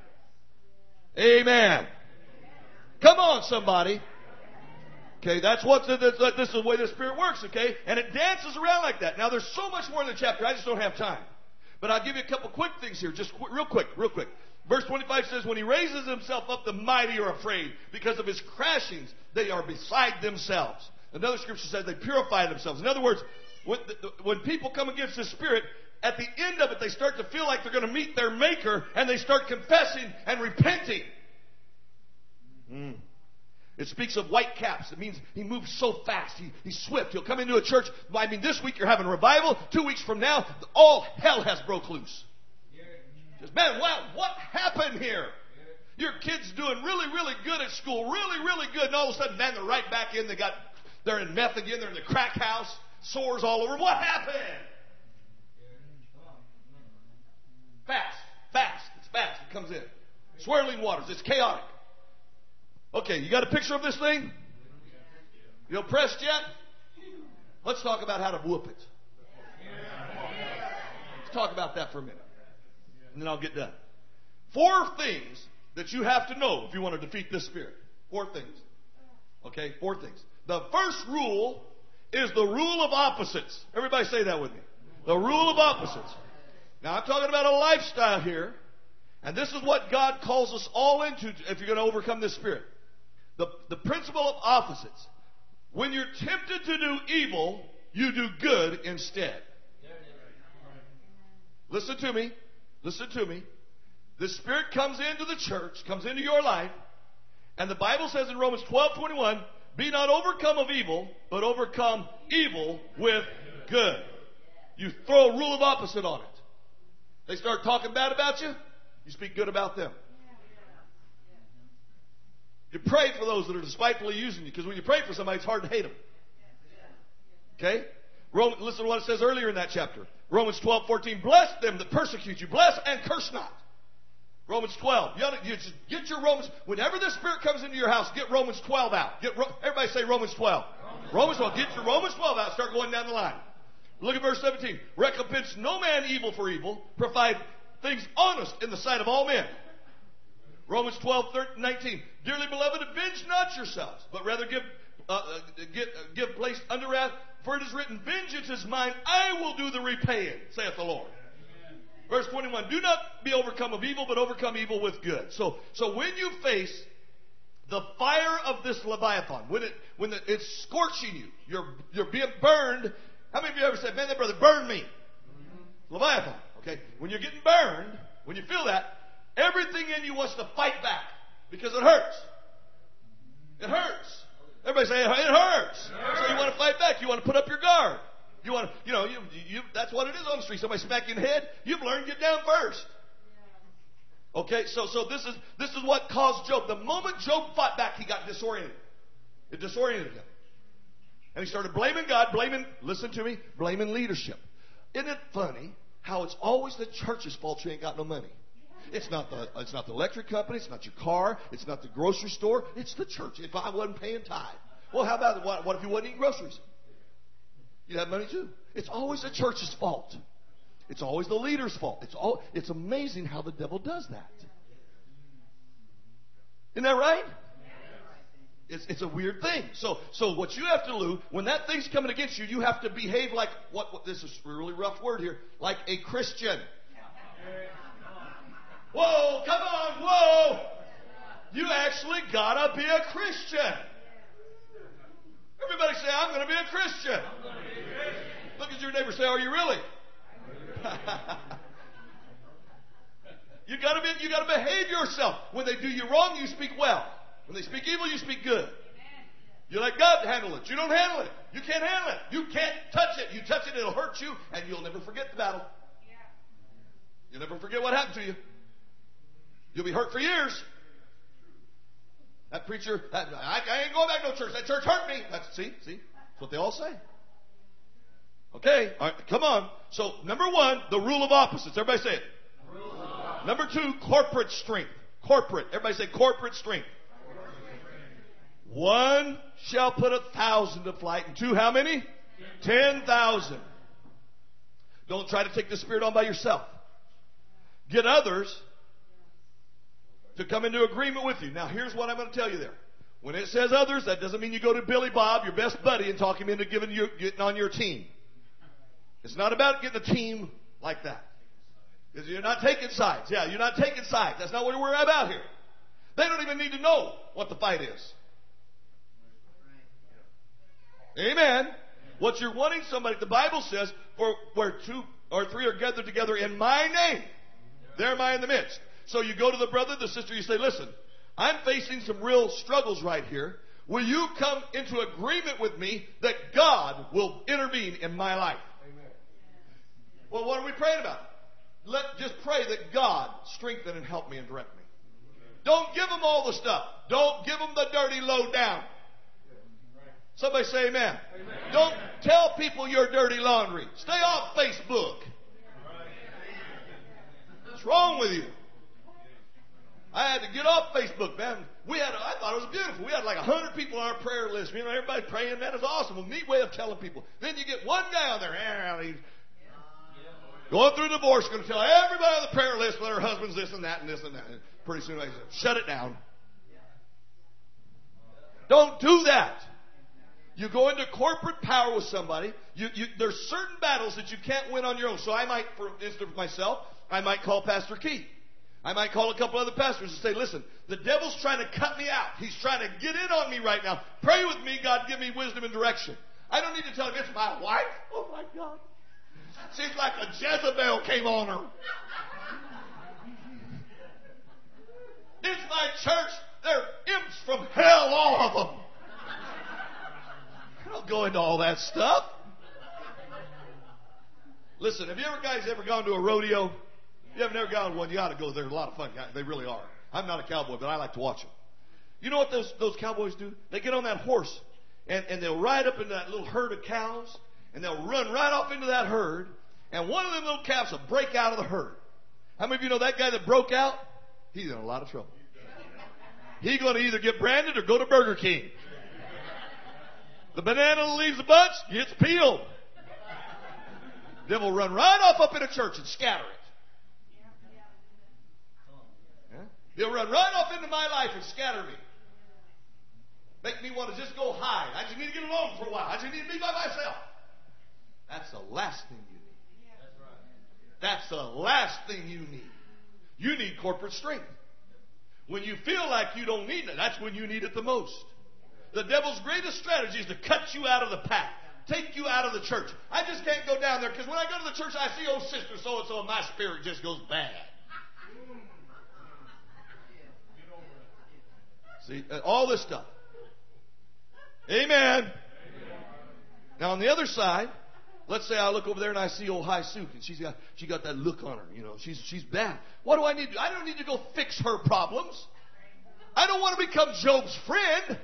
Speaker 1: Amen. Come on, somebody. Okay, that's what this is the way the Spirit works, okay? And it dances around like that. Now, there's so much more in the chapter. I just don't have time. But I'll give you a couple quick things here, just qu- real quick, real quick. Verse twenty-five says, when he raises himself up, the mighty are afraid. Because of his crashings, they are beside themselves. Another scripture says they purify themselves. In other words, when, the, when people come against the Spirit, at the end of it, they start to feel like they're going to meet their Maker, and they start confessing and repenting. Mm. It speaks of white caps. It means he moves so fast. He, he's swift. He'll come into a church. I mean, this week you're having a revival. Two weeks from now, all hell has broke loose. Just, man, wow, what happened here? Your kid's doing really, really good at school. Really, really good. And all of a sudden, man, they're right back in. They got, they're in meth again. They're in the crack house. Sores all over. What happened? Fast. Fast. It's fast. It comes in. Swirling waters. It's chaotic. Okay, you got a picture of this thing? You oppressed yet? Let's talk about how to whoop it. Let's talk about that for a minute. And then I'll get done. Four things that you have to know if you want to defeat this spirit. Four things. Okay, four things. The first rule is the rule of opposites. Everybody say that with me. The rule of opposites. Now, I'm talking about a lifestyle here. And this is what God calls us all into if you're going to overcome this spirit. The, the principle of opposites. When you're tempted to do evil, you do good instead. Listen to me. Listen to me. The Spirit comes into the church, comes into your life, and the Bible says in Romans twelve twenty-one, be not overcome of evil, but overcome evil with good. You throw a rule of opposite on it. They start talking bad about you, you speak good about them. You pray for those that are despitefully using you, because when you pray for somebody, it's hard to hate them. Okay? Roman, listen to what it says earlier in that chapter. Romans twelve fourteen. Bless them that persecute you. Bless and curse not. Romans twelve. You, ought to, you just get your Romans. Whenever this spirit comes into your house, get Romans twelve out. Get, everybody say Romans twelve. Romans twelve. Get your Romans twelve out. Start going down the line. Look at verse seventeen. Recompense no man evil for evil. Provide things honest in the sight of all men. Romans twelve nineteen. Dearly beloved, avenge not yourselves, but rather give uh, get, uh, give place unto wrath. For it is written, vengeance is mine, I will do the repaying, saith the Lord. Amen. Verse twenty-one, do not be overcome of evil, but overcome evil with good. So, so when you face the fire of this Leviathan, when it when the, it's scorching you, you're you're being burned. How many of you ever said, man, that brother burned me? Mm-hmm. Leviathan. Okay, when you're getting burned, when you feel that, everything in you wants to fight back because it hurts. It hurts. Everybody say, it hurts. So you want to fight back. You want to put up your guard. You want to, you know, you, you, that's what it is on the street. Somebody smack you in the head. You've learned to get down first. Okay, so, so this is, this is what caused Job. The moment Job fought back, he got disoriented. It disoriented him. And he started blaming God, blaming, listen to me, blaming leadership. Isn't it funny how it's always the church's fault you ain't got no money? It's not the it's not the electric company. It's not your car. It's not the grocery store. It's the church. If I wasn't paying tithe, well, how about what, what if you wasn't eating groceries? You'd have money too. It's always the church's fault. It's always the leader's fault. It's all. It's amazing how the devil does that. Isn't that right? It's it's a weird thing. So so what you have to do when that thing's coming against you, you have to behave like what? what this is a really rough word here. Like a Christian. Whoa, come on, whoa. You actually gotta be a Christian. Everybody say, I'm gonna be a Christian. Be a Christian. Look at your neighbor, say, are you really? you gotta be, you gotta behave yourself. When they do you wrong, you speak well. When they speak evil, you speak good. You let God handle it. You don't handle it. You can't handle it. You can't touch it. You touch it, it'll hurt you, and you'll never forget the battle. You'll never forget what happened to you. You'll be hurt for years. That preacher, that, I, I ain't going back to no church. That church hurt me. That's, see, see, that's what they all say. Okay, all right, come on. So, number one, the rule of opposites. Everybody say it. Number two, corporate strength. Corporate. Everybody say corporate strength. One shall put a thousand to flight, and two, how many? Ten thousand. Don't try to take the Spirit on by yourself. Get others to come into agreement with you. Now, here's what I'm going to tell you there. When it says others, that doesn't mean you go to Billy Bob, your best buddy, and talk him into giving you, getting on your team. It's not about getting a team like that. Because you're not taking sides. Yeah, you're not taking sides. That's not what we're about here. They don't even need to know what the fight is. Amen. What you're wanting somebody, the Bible says, for where two or three are gathered together in my name, there am I in the midst. So you go to the brother, the sister, you say, listen, I'm facing some real struggles right here. Will you come into agreement with me that God will intervene in my life? Amen. Well, what are we praying about? Let just pray that God strengthen and help me and direct me. Don't give them all the stuff. Don't give them the dirty low down. Somebody say amen. Amen. Don't tell people your dirty laundry. Stay off Facebook. What's wrong with you? I had to get off Facebook, man. We had, I thought it was beautiful. We had like a hundred people on our prayer list. You know, everybody praying. Man, it's awesome. A neat way of telling people. Then you get one guy on there, he's going through divorce, going to tell everybody on the prayer list that her husband's this and that and this and that. And pretty soon I said, shut it down. Don't do that. You go into corporate power with somebody. You, you, there's certain battles that you can't win on your own. So I might, for instance, myself, I might call Pastor Keith. I might call a couple other pastors and say, listen, the devil's trying to cut me out. He's trying to get in on me right now. Pray with me. God, give me wisdom and direction. I don't need to tell him it's my wife. Oh, my God. Seems like a Jezebel came on her. It's my church. They're imps from hell, all of them. I don't go into all that stuff. Listen, have you ever guys ever gone to a rodeo? You have never gone to one, you ought to go. They're a lot of fun. They really are. I'm not a cowboy, but I like to watch them. You know what those, those cowboys do? They get on that horse, and, and they'll ride up into that little herd of cows, and they'll run right off into that herd, and one of them little calves will break out of the herd. How many of you know that guy that broke out? He's in a lot of trouble. He's going to either get branded or go to Burger King. The banana that leaves the bunch gets peeled. Devil run right off up in a church and scatter it. He'll run right off into my life and scatter me. Make me want to just go hide. I just need to get alone for a while. I just need to be by myself. That's the last thing you need. That's the last thing you need. You need corporate strength. When you feel like you don't need it, that's when you need it the most. The devil's greatest strategy is to cut you out of the pack. Take you out of the church. I just can't go down there because when I go to the church, I see old sister so-and-so and my spirit just goes bad. See, all this stuff. Amen. Amen. Now on the other side, let's say I look over there and I see old High Suk, and she's got she got that look on her. You know, she's she's bad. What do I need to do? I don't need to go fix her problems. I don't want to become Job's friend.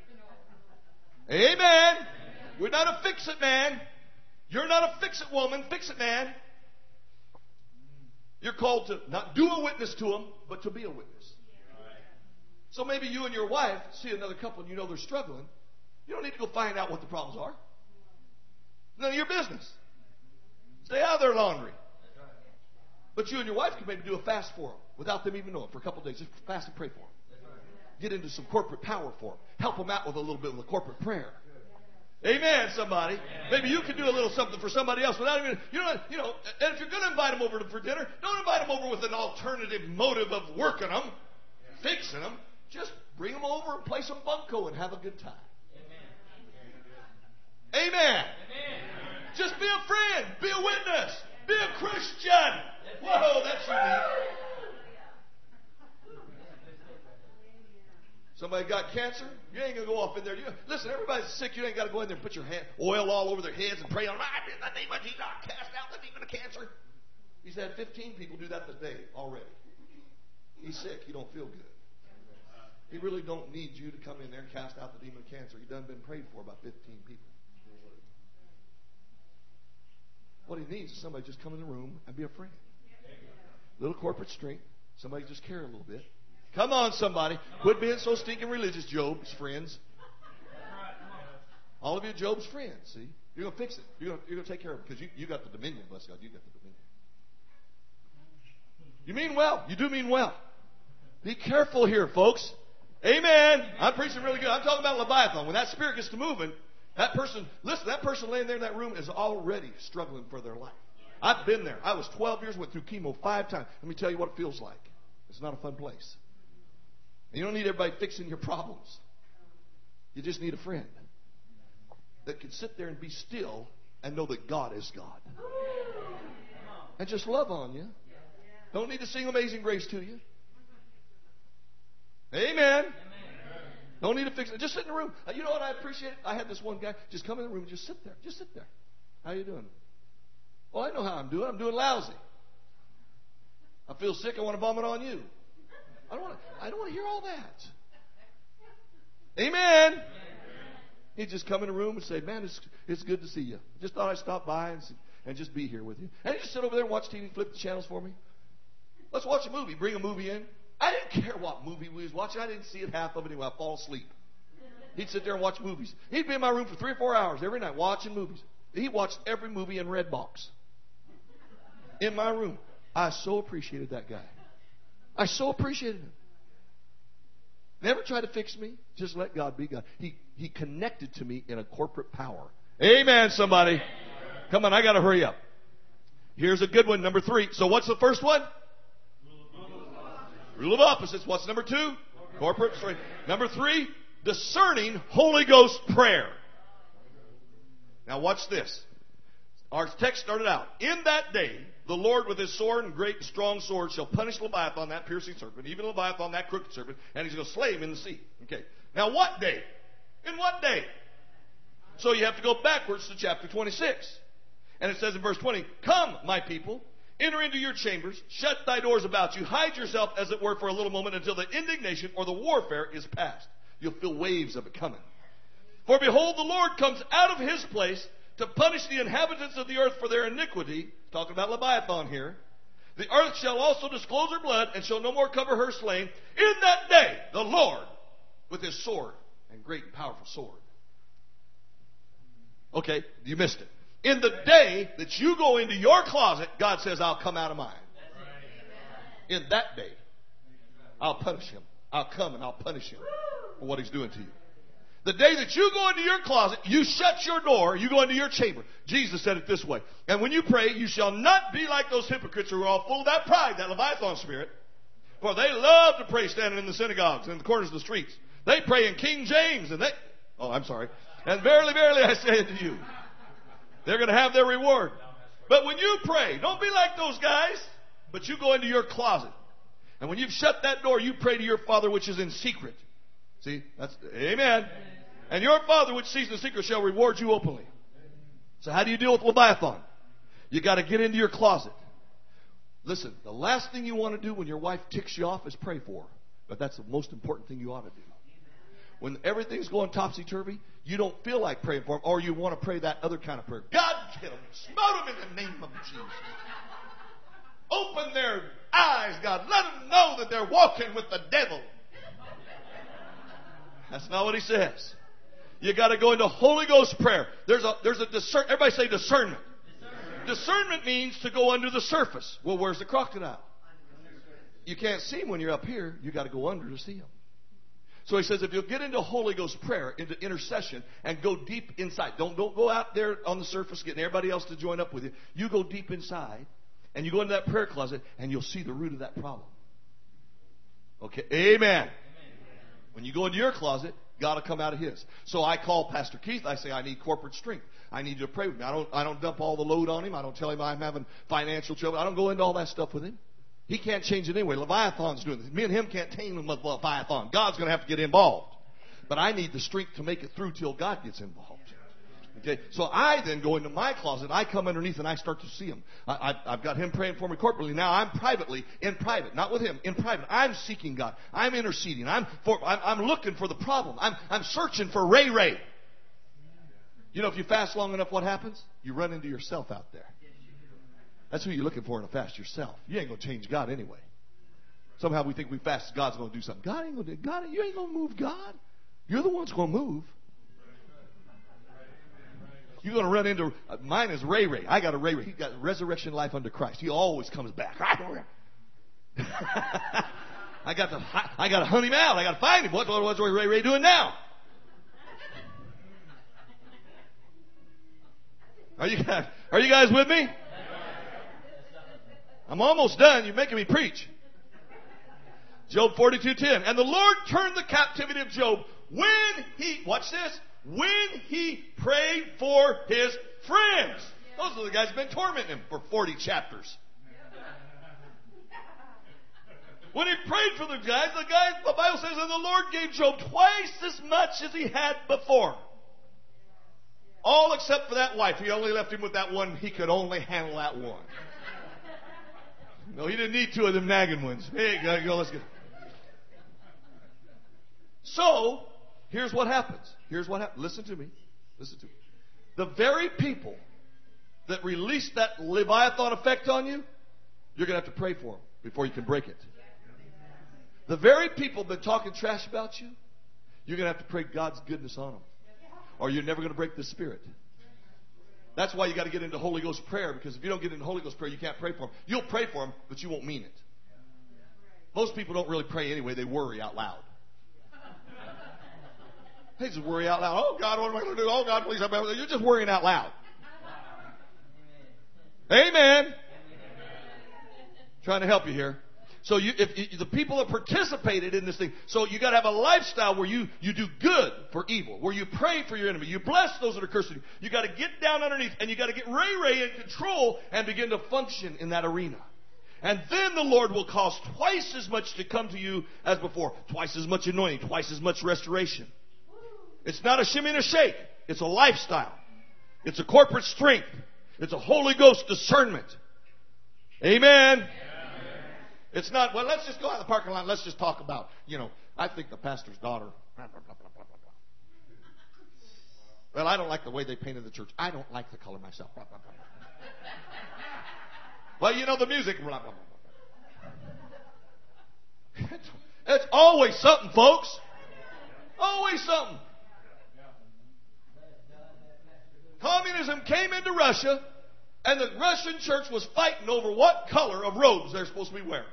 Speaker 1: Amen. We're not a fix-it man. You're not a fix-it woman. Fix-it man. You're called to not do a witness to them, but to be a witness. So maybe you and your wife see another couple and you know they're struggling. You don't need to go find out what the problems are. None of your business. Stay out of their laundry. But you and your wife can maybe do a fast for them without them even knowing for a couple of days. Just fast and pray for them. Get into some corporate power for them. Help them out with a little bit of the corporate prayer. Amen, somebody. Maybe you can do a little something for somebody else without even, you know, you know. And if you're going to invite them over for dinner, don't invite them over with an alternative motive of working them, fixing them. Just bring them over and play some bunco and have a good time. Amen. Amen. Amen. Just be a friend. Be a witness. Be a Christian. Whoa, that's unique. Somebody got cancer? You ain't going to go off in there. You, listen, everybody's sick. You ain't got to go in there and put your hand, oil all over their heads and pray on them. I in the name of Jesus, I cast out the demon of cancer. He's had fifteen people do that today already. He's sick. He don't feel good. He really don't need you to come in there and cast out the demon of cancer. He done been prayed for by fifteen people. What he needs is somebody just come in the room and be a friend. Little corporate strength. Somebody just care a little bit. Come on, somebody. Quit being so stinking religious, Job's friends. All of you Job's friends, see? You're going to fix it. You're going to, you're going to take care of it because you, you got the dominion, bless God. You got the dominion. You mean well. You do mean well. Be careful here, folks. Amen. I'm preaching really good. I'm talking about Leviathan. When that spirit gets to moving, that person, listen, that person laying there in that room is already struggling for their life. I've been there. I was twelve years, went through chemo five times. Let me tell you what it feels like. It's not a fun place. You don't need everybody fixing your problems. You just need a friend that can sit there and be still and know that God is God. And just love on you. Don't need to sing Amazing Grace to you. Amen. Don't need to fix it. Just sit in the room. You know what I appreciate? I had this one guy just come in the room and just sit there. Just sit there. How you doing? Well, I know how I'm doing. I'm doing lousy. I feel sick. I want to vomit on you. I don't want to, I don't want to hear all that. Amen. He'd just come in the room and say, man, it's, it's good to see you. Just thought I'd stop by and, and just be here with you. And he'd just sit over there and watch T V, flip the channels for me. Let's watch a movie. Bring a movie in. I didn't care what movie we was watching. I didn't see it half of it anyway. I'd fall asleep. He'd sit there and watch movies. He'd be in my room for three or four hours every night watching movies. He watched every movie in Redbox. In my room. I so appreciated that guy. I so appreciated him. Never tried to fix me. Just let God be God. He, he connected to me in a corporate power. Amen, somebody. Come on, I got to hurry up. Here's a good one, number three. So what's the first one? Rule of opposites. What's number two? Corporate strength. Number three, discerning Holy Ghost prayer. Now watch this. Our text started out. In that day, the Lord with his sword and great strong sword shall punish Leviathan, that piercing serpent, even Leviathan, that crooked serpent, and he's going to slay him in the sea. Okay. Now what day? In what day? So you have to go backwards to chapter twenty-six. And it says in verse twenty, come, my people, enter into your chambers, shut thy doors about you, hide yourself as it were for a little moment until the indignation or the warfare is past. You'll feel waves of it coming. For behold, the Lord comes out of his place to punish the inhabitants of the earth for their iniquity. Talking about Leviathan here. The earth shall also disclose her blood and shall no more cover her slain. In that day, the Lord with his sword and great and powerful sword. Okay, you missed it. In the day that you go into your closet, God says, I'll come out of mine. In that day, I'll punish him. I'll come and I'll punish him for what he's doing to you. The day that you go into your closet, you shut your door, you go into your chamber. Jesus said it this way. And when you pray, you shall not be like those hypocrites who are all full of that pride, that Leviathan spirit. For they love to pray standing in the synagogues and in the corners of the streets. They pray in King James and they, oh, I'm sorry. And verily, verily, I say unto you, they're going to have their reward. But when you pray, don't be like those guys, but you go into your closet. And when you've shut that door, you pray to your Father which is in secret. See, that's, amen. And your Father which sees in secret shall reward you openly. So how do you deal with Leviathan? You got to get into your closet. Listen, the last thing you want to do when your wife ticks you off is pray for her. But that's the most important thing you ought to do. When everything's going topsy-turvy, you don't feel like praying for them, or you want to pray that other kind of prayer. God, get them. Smote them in the name of Jesus. Open their eyes, God. Let them know that they're walking with the devil. That's not what he says. You got to go into Holy Ghost prayer. There's a there's a discern. Everybody say discernment. discernment. Discernment means to go under the surface. Well, where's the crocodile? You can't see him when you're up here. You got to go under to see him. So he says, if you'll get into Holy Ghost prayer, into intercession, and go deep inside. Don't don't go out there on the surface getting everybody else to join up with you. You go deep inside, and you go into that prayer closet, and you'll see the root of that problem. Okay, amen. When you go into your closet, God will come out of his. So I call Pastor Keith. I say, I need corporate strength. I need you to pray with me. I don't, I don't dump all the load on him. I don't tell him I'm having financial trouble. I don't go into all that stuff with him. He can't change it anyway. Leviathan's doing this. Me and him can't tame him with Leviathan. God's going to have to get involved. But I need the strength to make it through till God gets involved. Okay, so I then go into my closet. I come underneath and I start to see him. I, I, I've got him praying for me corporately. Now I'm privately, in private, not with him, in private. I'm seeking God. I'm interceding. I'm for. I'm, I'm looking for the problem. I'm I'm searching for Ray Ray. You know, if you fast long enough, what happens? You run into yourself out there. That's who you're looking for in a fast, yourself. You ain't going to change God anyway. Somehow we think we fast, God's going to do something. God ain't going to do God. You ain't going to move God. You're the one that's going to move. You're going to run into, uh, mine is Ray Ray. I got a Ray Ray. He got resurrection life under Christ. He always comes back. I got to, I got to hunt him out. I got to find him. What, what, what's Ray Ray doing now? Are you guys, are you guys with me? I'm almost done. You're making me preach. Job forty-two ten. And the Lord turned the captivity of Job when he, watch this, when he prayed for his friends. Those are the guys who've been tormenting him for forty chapters. When he prayed for the guys, the guys, the Bible says, and the Lord gave Job twice as much as he had before. All except for that wife. He only left him with that one. He could only handle that one. No, he didn't need two of them nagging ones. Hey, go, go, let's go. So, here's what happens. Here's what happens. Listen to me. Listen to me. The very people that release that Leviathan effect on you, you're going to have to pray for them before you can break it. The very people that are talking trash about you, you're going to have to pray God's goodness on them. Or you're never going to break the Spirit. That's why you got to get into Holy Ghost prayer, because if you don't get into Holy Ghost prayer, you can't pray for them. You'll pray for them, but you won't mean it. Most people don't really pray anyway. They worry out loud. They just worry out loud. Oh, God, what am I going to do? Oh, God, please help me. You're just worrying out loud. Amen. Trying to help you here. So you, if, if the people that participated in this thing, so you got to have a lifestyle where you, you do good for evil, where you pray for your enemy, you bless those that are cursing you. You got to get down underneath, and you got to get Ray Ray in control and begin to function in that arena. And then the Lord will cause twice as much to come to you as before, twice as much anointing, twice as much restoration. It's not a shimmy and a shake. It's a lifestyle. It's a corporate strength. It's a Holy Ghost discernment. Amen. It's not, well, let's just go out in the parking lot. Let's just talk about, you know, I think the pastor's daughter. Blah, blah, blah, blah, blah, blah. Well, I don't like the way they painted the church. I don't like the color myself. Blah, blah, blah, blah. Well, you know, the music. Blah, blah, blah, blah. It's, it's always something, folks. Always something. Communism came into Russia, and the Russian church was fighting over what color of robes they're supposed to be wearing.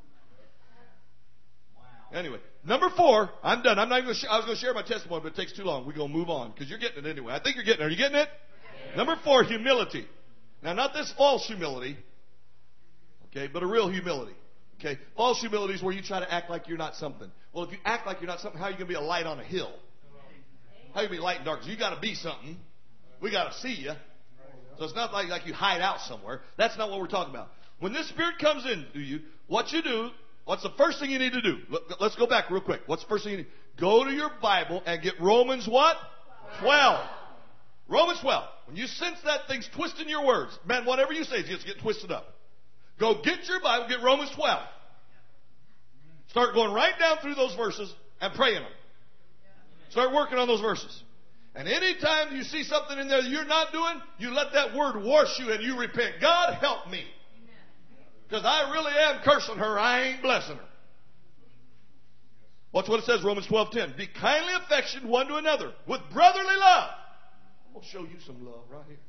Speaker 1: Anyway, number four, I'm done. I'm not even going to sh- I was going to share my testimony, but it takes too long. We're going to move on because you're getting it anyway. I think you're getting it. Are you getting it? Yeah. Number four, humility. Now, not this false humility, okay, but a real humility. Okay, false humility is where you try to act like you're not something. Well, if you act like you're not something, how are you going to be a light on a hill? How are you going to be light in darkness? You got to be something. We got to see you. So it's not like, like you hide out somewhere. That's not what we're talking about. When this Spirit comes into you, what you do, what's the first thing you need to do? Let's go back real quick. What's the first thing you need? Go to your Bible and get Romans what? twelve. Romans twelve. When you sense that thing's twisting your words, man, whatever you say is just get twisted up. Go get your Bible, get Romans twelve. Start going right down through those verses and praying them. Start working on those verses. And anytime you see something in there that you're not doing, you let that word wash you and you repent. God, help me. Because I really am cursing her. I ain't blessing her. Watch what it says, Romans twelve ten. Be kindly affectioned one to another with brotherly love. I'm going to show you some love right here.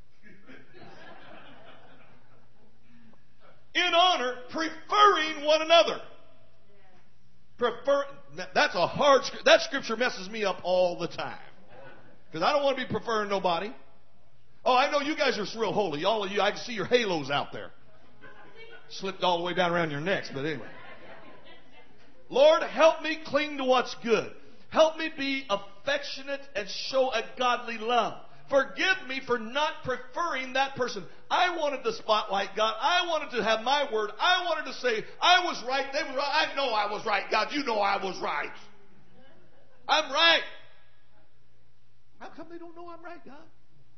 Speaker 1: In honor, preferring one another. Prefer, that's a hard scripture. That scripture messes me up all the time. Because I don't want to be preferring nobody. Oh, I know you guys are real holy. All of you, I can see your halos out there. Slipped all the way down around your necks, but anyway. Lord, help me cling to what's good. Help me be affectionate and show a godly love. Forgive me for not preferring that person. I wanted the spotlight, God. I wanted to have my word. I wanted to say, I was right. They were right. I know I was right, God. You know I was right. I'm right. How come they don't know I'm right, God?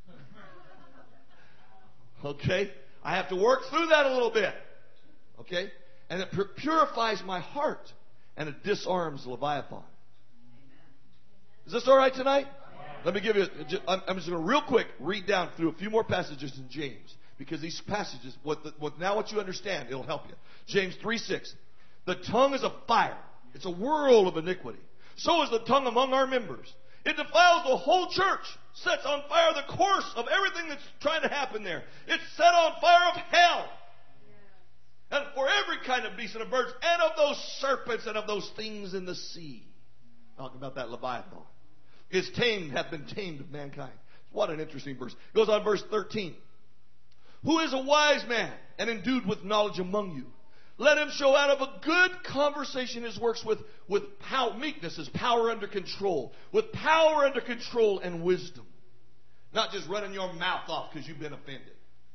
Speaker 1: Okay? I have to work through that a little bit. Okay? And it purifies my heart. And it disarms Leviathan. Is this all right tonight? Let me give you, I'm just going to real quick read down through a few more passages in James. Because these passages, what, the, what now what you understand, it'll help you. James three six. The tongue is a fire. It's a whirl of iniquity. So is the tongue among our members. It defiles the whole church. Sets on fire the course of everything that's trying to happen there. It's set on fire of hell. And for every kind of beast and of birds, and of those serpents and of those things in the sea. Talk about that Leviathan. Is tamed, hath been tamed of mankind. What an interesting verse. It goes on verse thirteen. Who is a wise man and endued with knowledge among you? Let him show out of a good conversation his works with, with power. Meekness is power under control. With power under control and wisdom. Not just running your mouth off because you've been offended.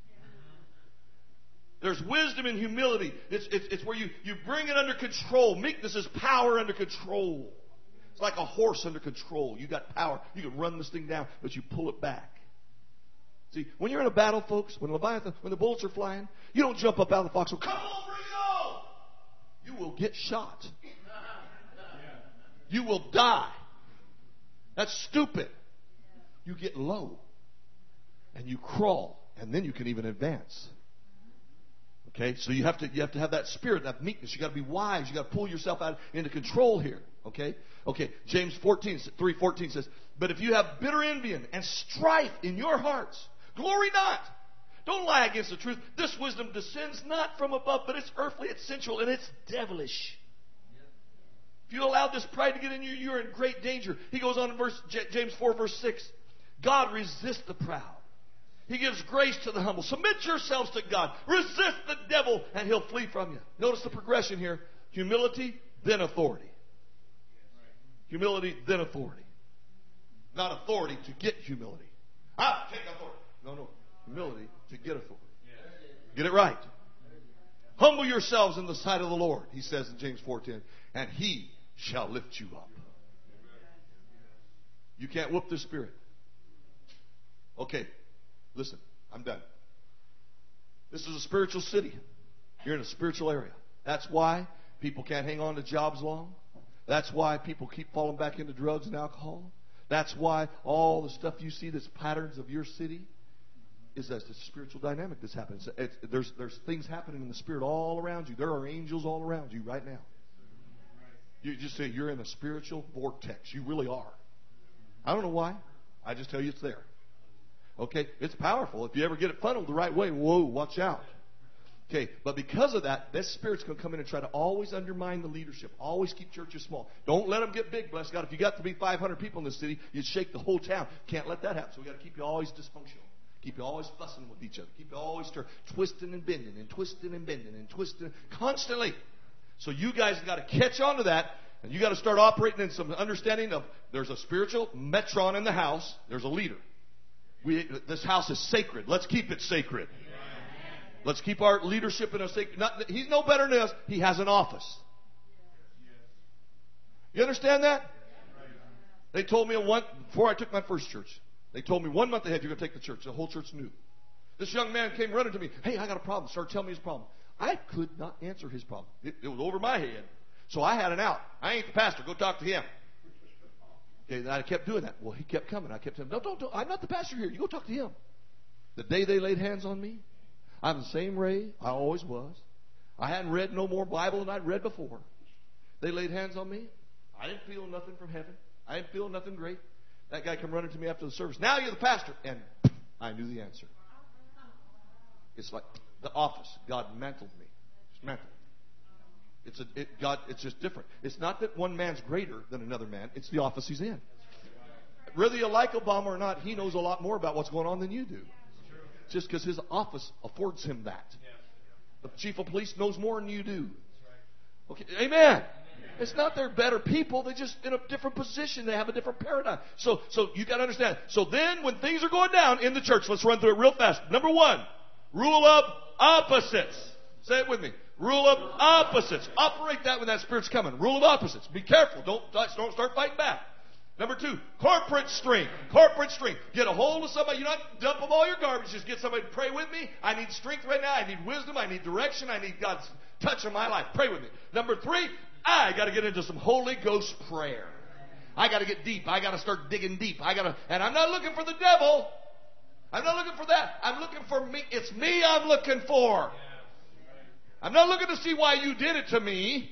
Speaker 1: There's wisdom and humility. It's, it's, it's where you, you bring it under control. Meekness is power under control. It's like a horse under control. You got power. You can run this thing down, but you pull it back. See, when you're in a battle, folks, when Leviathan, when the bullets are flying, you don't jump up out of the foxhole. Come on, bring it on! You will get shot. You will die. That's stupid. You get low. And you crawl. And then you can even advance. Okay? So you have to, you have to have that spirit, that meekness. You got to be wise. You got to pull yourself out into control here. Okay? Okay. James fourteen, three fourteen says, but if you have bitter envy and strife in your hearts, glory not. Don't lie against the truth. This wisdom descends not from above, but it's earthly, it's sensual, and it's devilish. If you allow this pride to get in you, you're in great danger. He goes on in verse, James four, verse six. God resists the proud. He gives grace to the humble. Submit yourselves to God. Resist the devil, and he'll flee from you. Notice the progression here. Humility, then authority. Humility, then authority. Not authority to get humility. I'll take authority. No, no. Humility to get authority. Get it right. Humble yourselves in the sight of the Lord, he says in James four ten, and he shall lift you up. You can't whoop the Spirit. Okay, listen, I'm done. This is a spiritual city. You're in a spiritual area. That's why people can't hang on to jobs long. That's why people keep falling back into drugs and alcohol. That's why all the stuff you see that's patterns of your city is that it's a spiritual dynamic that's happening. It's, there's, there's things happening in the Spirit all around you. There are angels all around you right now. You just say you're in a spiritual vortex. You really are. I don't know why. I just tell you it's there. Okay? It's powerful. If you ever get it funneled the right way, whoa, watch out. Okay, but because of that, this Spirit's going to come in and try to always undermine the leadership. Always keep churches small. Don't let them get big, bless God. If you got to be five hundred people in this city, you'd shake the whole town. Can't let that happen. So we got to keep you always dysfunctional. Keep you always fussing with each other. Keep you always stir, twisting and bending and twisting and bending and twisting constantly. So you guys got to catch on to that, and you got to start operating in some understanding of there's a spiritual metron in the house. There's a leader. We, this house is sacred. Let's keep it sacred. Let's keep our leadership in a sacred. Not, he's no better than us. He has an office. You understand that? They told me one before I took my first church. They told me one month ahead, you're going to take the church. The whole church knew. This young man came running to me. Hey, I got a problem. Started telling me his problem. I could not answer his problem. It, it was over my head. So I had an out. I ain't the pastor. Go talk to him. Okay, I kept doing that. Well, he kept coming. I kept telling him, no, don't, don't. I'm not the pastor here. You go talk to him. The day they laid hands on me, I'm the same Ray I always was. I hadn't read no more Bible than I'd read before. They laid hands on me. I didn't feel nothing from heaven. I didn't feel nothing great. That guy come running to me after the service. Now you're the pastor. And I knew the answer. It's like the office. God mantled me. Just mantled. It's a, it, God, it's just different. It's not that one man's greater than another man. It's the office he's in. Whether you like Obama or not, he knows a lot more about what's going on than you do. Just because his office affords him that. The chief of police knows more than you do. Okay, amen. It's not they're better people. They're just in a different position. They have a different paradigm. So, so you got to understand. So then, when things are going down in the church, let's run through it real fast. Number one, rule of opposites. Say it with me. Rule of opposites. Operate that when that spirit's coming. Rule of opposites. Be careful. Don't don't start fighting back. Number two, corporate strength. Corporate strength. Get a hold of somebody. You not dump them all your garbage. Just get somebody to pray with me. I need strength right now. I need wisdom. I need direction. I need God's touch in my life. Pray with me. Number three, I got to get into some Holy Ghost prayer. I got to get deep. I got to start digging deep. I got to, and I'm not looking for the devil. I'm not looking for that. I'm looking for me. It's me I'm looking for. I'm not looking to see why you did it to me.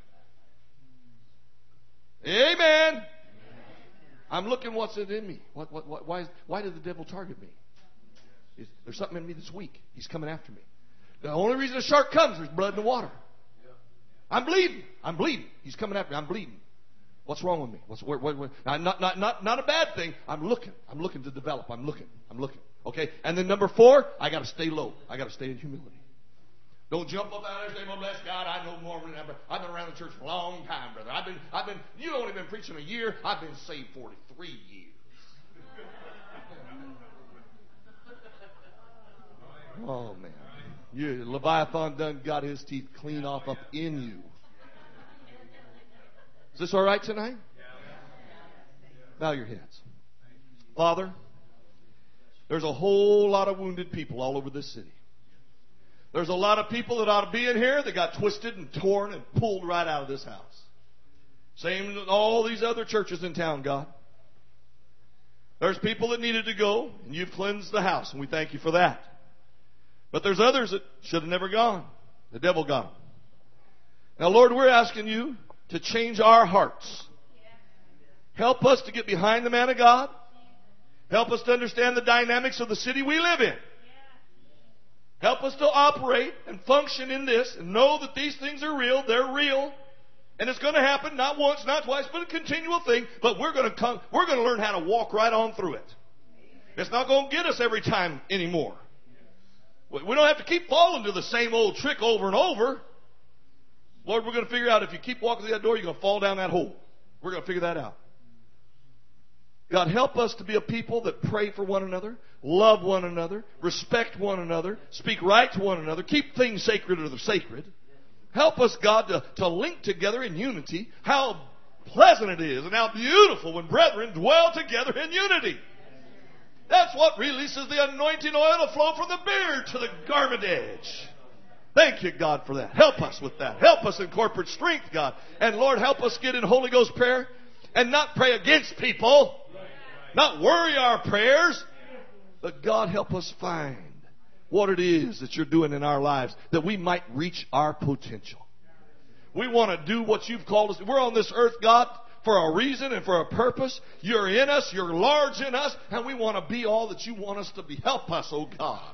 Speaker 1: Amen. I'm looking what's it in me. What, what, what, why, is, why did the devil target me? Is, there's something in me that's weak. He's coming after me. The only reason a shark comes, there's blood in the water. I'm bleeding. I'm bleeding. He's coming after me. I'm bleeding. What's wrong with me? What's what, what, what? Now, not, not, not, not a bad thing. I'm looking. I'm looking to develop. I'm looking. I'm looking. Okay? And then number four, I got to stay low. I got to stay in humility. Don't jump up out of there and say, well, bless God, I know more than ever. I've been around the church for a long time, brother. I've been, I've been, you've only been preaching a year. I've been saved forty-three years. Oh, man. You, Leviathan done got his teeth clean off up in you. Is this all right tonight? Bow your heads. Father, there's a whole lot of wounded people all over this city. There's a lot of people that ought to be in here that got twisted and torn and pulled right out of this house. Same with all these other churches in town, God. There's people that needed to go, and you've cleansed the house, and we thank you for that. But there's others that should have never gone. The devil got them. Now, Lord, we're asking you to change our hearts. Help us to get behind the man of God. Help us to understand the dynamics of the city we live in. Help us to operate and function in this and know that these things are real. They're real. And it's going to happen not once, not twice, but a continual thing. But we're going to come, we're going to learn how to walk right on through it. It's not going to get us every time anymore. We don't have to keep falling to the same old trick over and over. Lord, we're going to figure out if you keep walking through that door, you're going to fall down that hole. We're going to figure that out. God, help us to be a people that pray for one another, love one another, respect one another, speak right to one another, keep things sacred or the sacred. Help us, God, to, to link together in unity. How pleasant it is and how beautiful when brethren dwell together in unity. That's what releases the anointing oil to flow from the beard to the garment edge. Thank you, God, for that. Help us with that. Help us in corporate strength, God. And Lord, help us get in Holy Ghost prayer and not pray against people. Not worry our prayers. But God, help us find what it is that you're doing in our lives that we might reach our potential. We want to do what you've called us. We're on this earth, God, for a reason and for a purpose. You're in us. You're large in us. And we want to be all that you want us to be. Help us, oh God.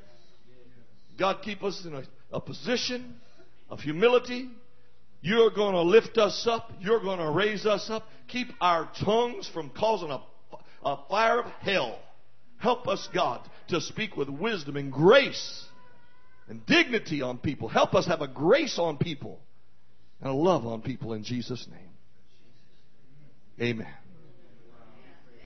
Speaker 1: God, keep us in a, a position of humility. You're going to lift us up. You're going to raise us up. Keep our tongues from causing a, a fire of hell. Help us, God, to speak with wisdom and grace and dignity on people. Help us have a grace on people and a love on people in Jesus' name. Amen.